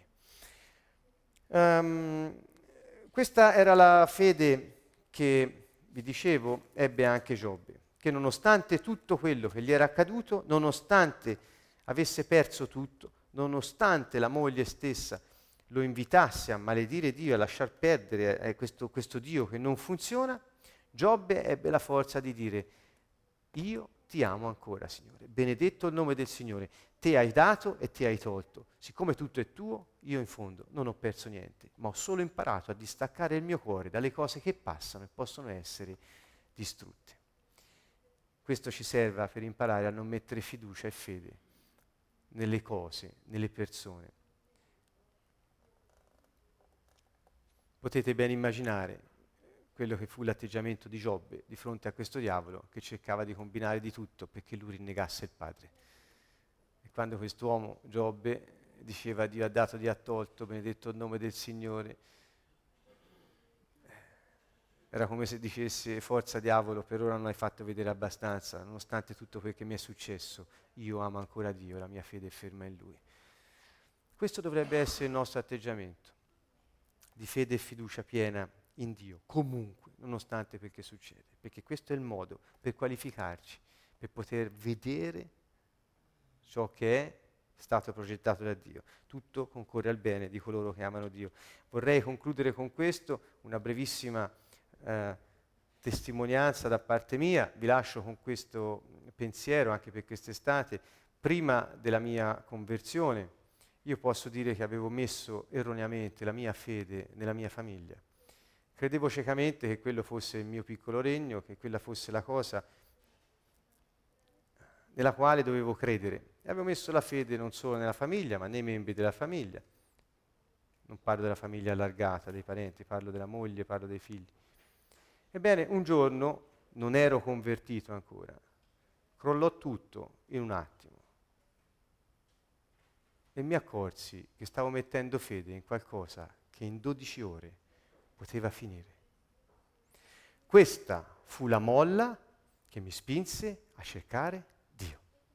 Questa era la fede che, vi dicevo, ebbe anche Giobbe, che nonostante tutto quello che gli era accaduto, nonostante avesse perso tutto, nonostante la moglie stessa lo invitasse a maledire Dio, a lasciar perdere questo Dio che non funziona, Giobbe ebbe la forza di dire: io ti amo ancora, Signore, benedetto il nome del Signore, te hai dato e te hai tolto, siccome tutto è tuo, io in fondo non ho perso niente, ma ho solo imparato a distaccare il mio cuore dalle cose che passano e possono essere distrutte. Questo ci serve per imparare a non mettere fiducia e fede nelle cose, nelle persone. Potete ben immaginare quello che fu l'atteggiamento di Giobbe di fronte a questo diavolo che cercava di combinare di tutto perché lui rinnegasse il padre. E quando quest'uomo, Giobbe, diceva Dio ha dato, Dio ha tolto, benedetto il nome del Signore, era come se dicesse: forza diavolo, per ora non hai fatto vedere abbastanza, nonostante tutto quel che mi è successo, io amo ancora Dio, la mia fede è ferma in Lui. Questo dovrebbe essere il nostro atteggiamento, di fede e fiducia piena in Dio, comunque, nonostante quel che succede, perché questo è il modo per qualificarci, per poter vedere ciò che è stato progettato da Dio. Tutto concorre al bene di coloro che amano Dio. Vorrei concludere con questo, una brevissima testimonianza da parte mia, vi lascio con questo pensiero anche per quest'estate. Prima della mia conversione, io posso dire che avevo messo erroneamente la mia fede nella mia famiglia. Credevo ciecamente che quello fosse il mio piccolo regno, che quella fosse la cosa nella quale dovevo credere. E avevo messo la fede non solo nella famiglia, ma nei membri della famiglia. Non parlo della famiglia allargata, dei parenti, parlo della moglie, parlo dei figli. Ebbene, un giorno, non ero convertito ancora, crollò tutto in un attimo e mi accorsi che stavo mettendo fede in qualcosa che in 12 ore poteva finire. Questa fu la molla che mi spinse a cercare Dio.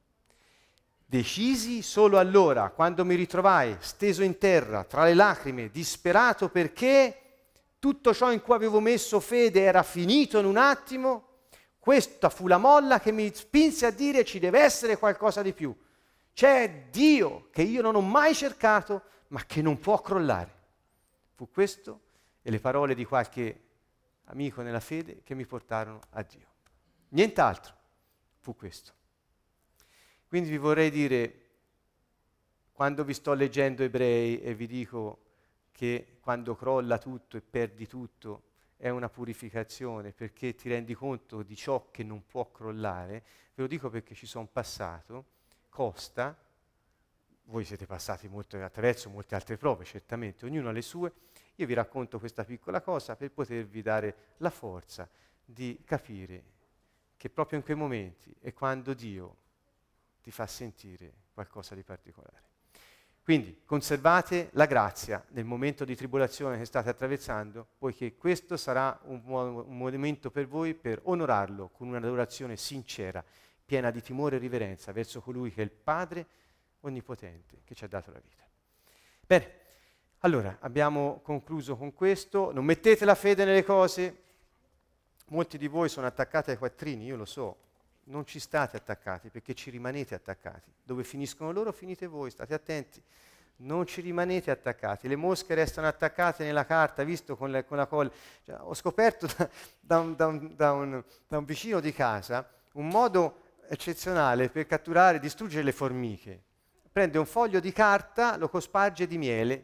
Decisi solo allora, quando mi ritrovai steso in terra, tra le lacrime, disperato perché tutto ciò in cui avevo messo fede era finito in un attimo, questa fu la molla che mi spinse a dire ci deve essere qualcosa di più. C'è Dio che io non ho mai cercato, ma che non può crollare. Fu questo e le parole di qualche amico nella fede che mi portarono a Dio. Nient'altro, fu questo. Quindi vi vorrei dire, quando vi sto leggendo Ebrei e vi dico che quando crolla tutto e perdi tutto è una purificazione perché ti rendi conto di ciò che non può crollare, ve lo dico perché ci sono passato, costa, voi siete passati attraverso molte altre prove, certamente, ognuno ha le sue, io vi racconto questa piccola cosa per potervi dare la forza di capire che proprio in quei momenti è quando Dio ti fa sentire qualcosa di particolare. Quindi conservate la grazia nel momento di tribolazione che state attraversando, poiché questo sarà un momento per voi per onorarlo con un'adorazione sincera, piena di timore e riverenza verso colui che è il Padre onnipotente che ci ha dato la vita. Bene, allora abbiamo concluso con questo. Non mettete la fede nelle cose. Molti di voi sono attaccati ai quattrini, io lo so. Non ci state attaccati perché ci rimanete attaccati. Dove finiscono loro finite voi, state attenti. Non ci rimanete attaccati. Le mosche restano attaccate nella carta, visto con la colla. Cioè, ho scoperto da un vicino di casa un modo eccezionale per catturare e distruggere le formiche. Prende un foglio di carta, lo cosparge di miele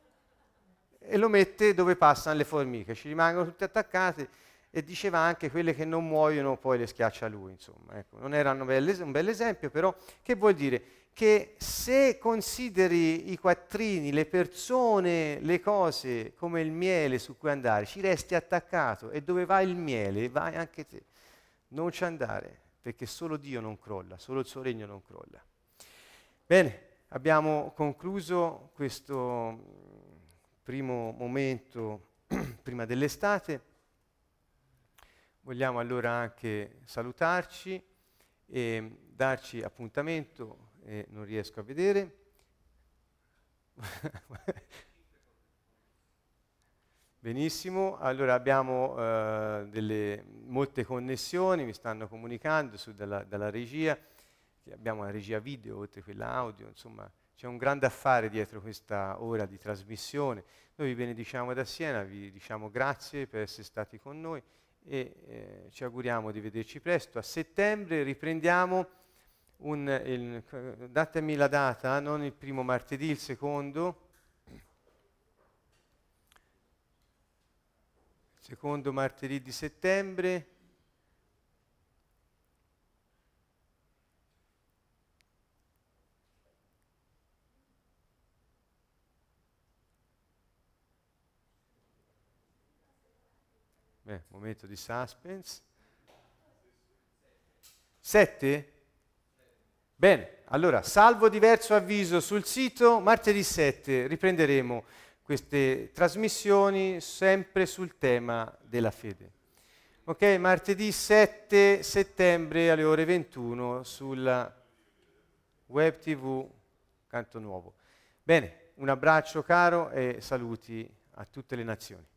e lo mette dove passano le formiche. Ci rimangono tutte attaccate. E diceva anche quelle che non muoiono poi le schiaccia lui, insomma. Ecco, non era un bel esempio, però che vuol dire? Che se consideri i quattrini, le persone, le cose come il miele su cui andare, ci resti attaccato e dove va il miele vai anche te. Non ci andare, perché solo Dio non crolla, solo il suo regno non crolla. Bene, abbiamo concluso questo primo momento prima dell'estate. Vogliamo allora anche salutarci e darci appuntamento, non riesco a vedere. Benissimo, allora abbiamo molte connessioni, mi stanno comunicando dalla regia, che abbiamo una regia video oltre a quella audio, insomma c'è un grande affare dietro questa ora di trasmissione. Noi vi benediciamo da Siena, vi diciamo grazie per essere stati con noi e ci auguriamo di vederci presto. A settembre riprendiamo, datemi la data, non il primo martedì, il secondo martedì di settembre. Momento di suspense. 7? Bene, allora, salvo diverso avviso sul sito, martedì 7 riprenderemo queste trasmissioni sempre sul tema della fede. Ok, martedì 7 settembre alle ore 21 sulla web TV Canto Nuovo. Bene, un abbraccio caro e saluti a tutte le nazioni.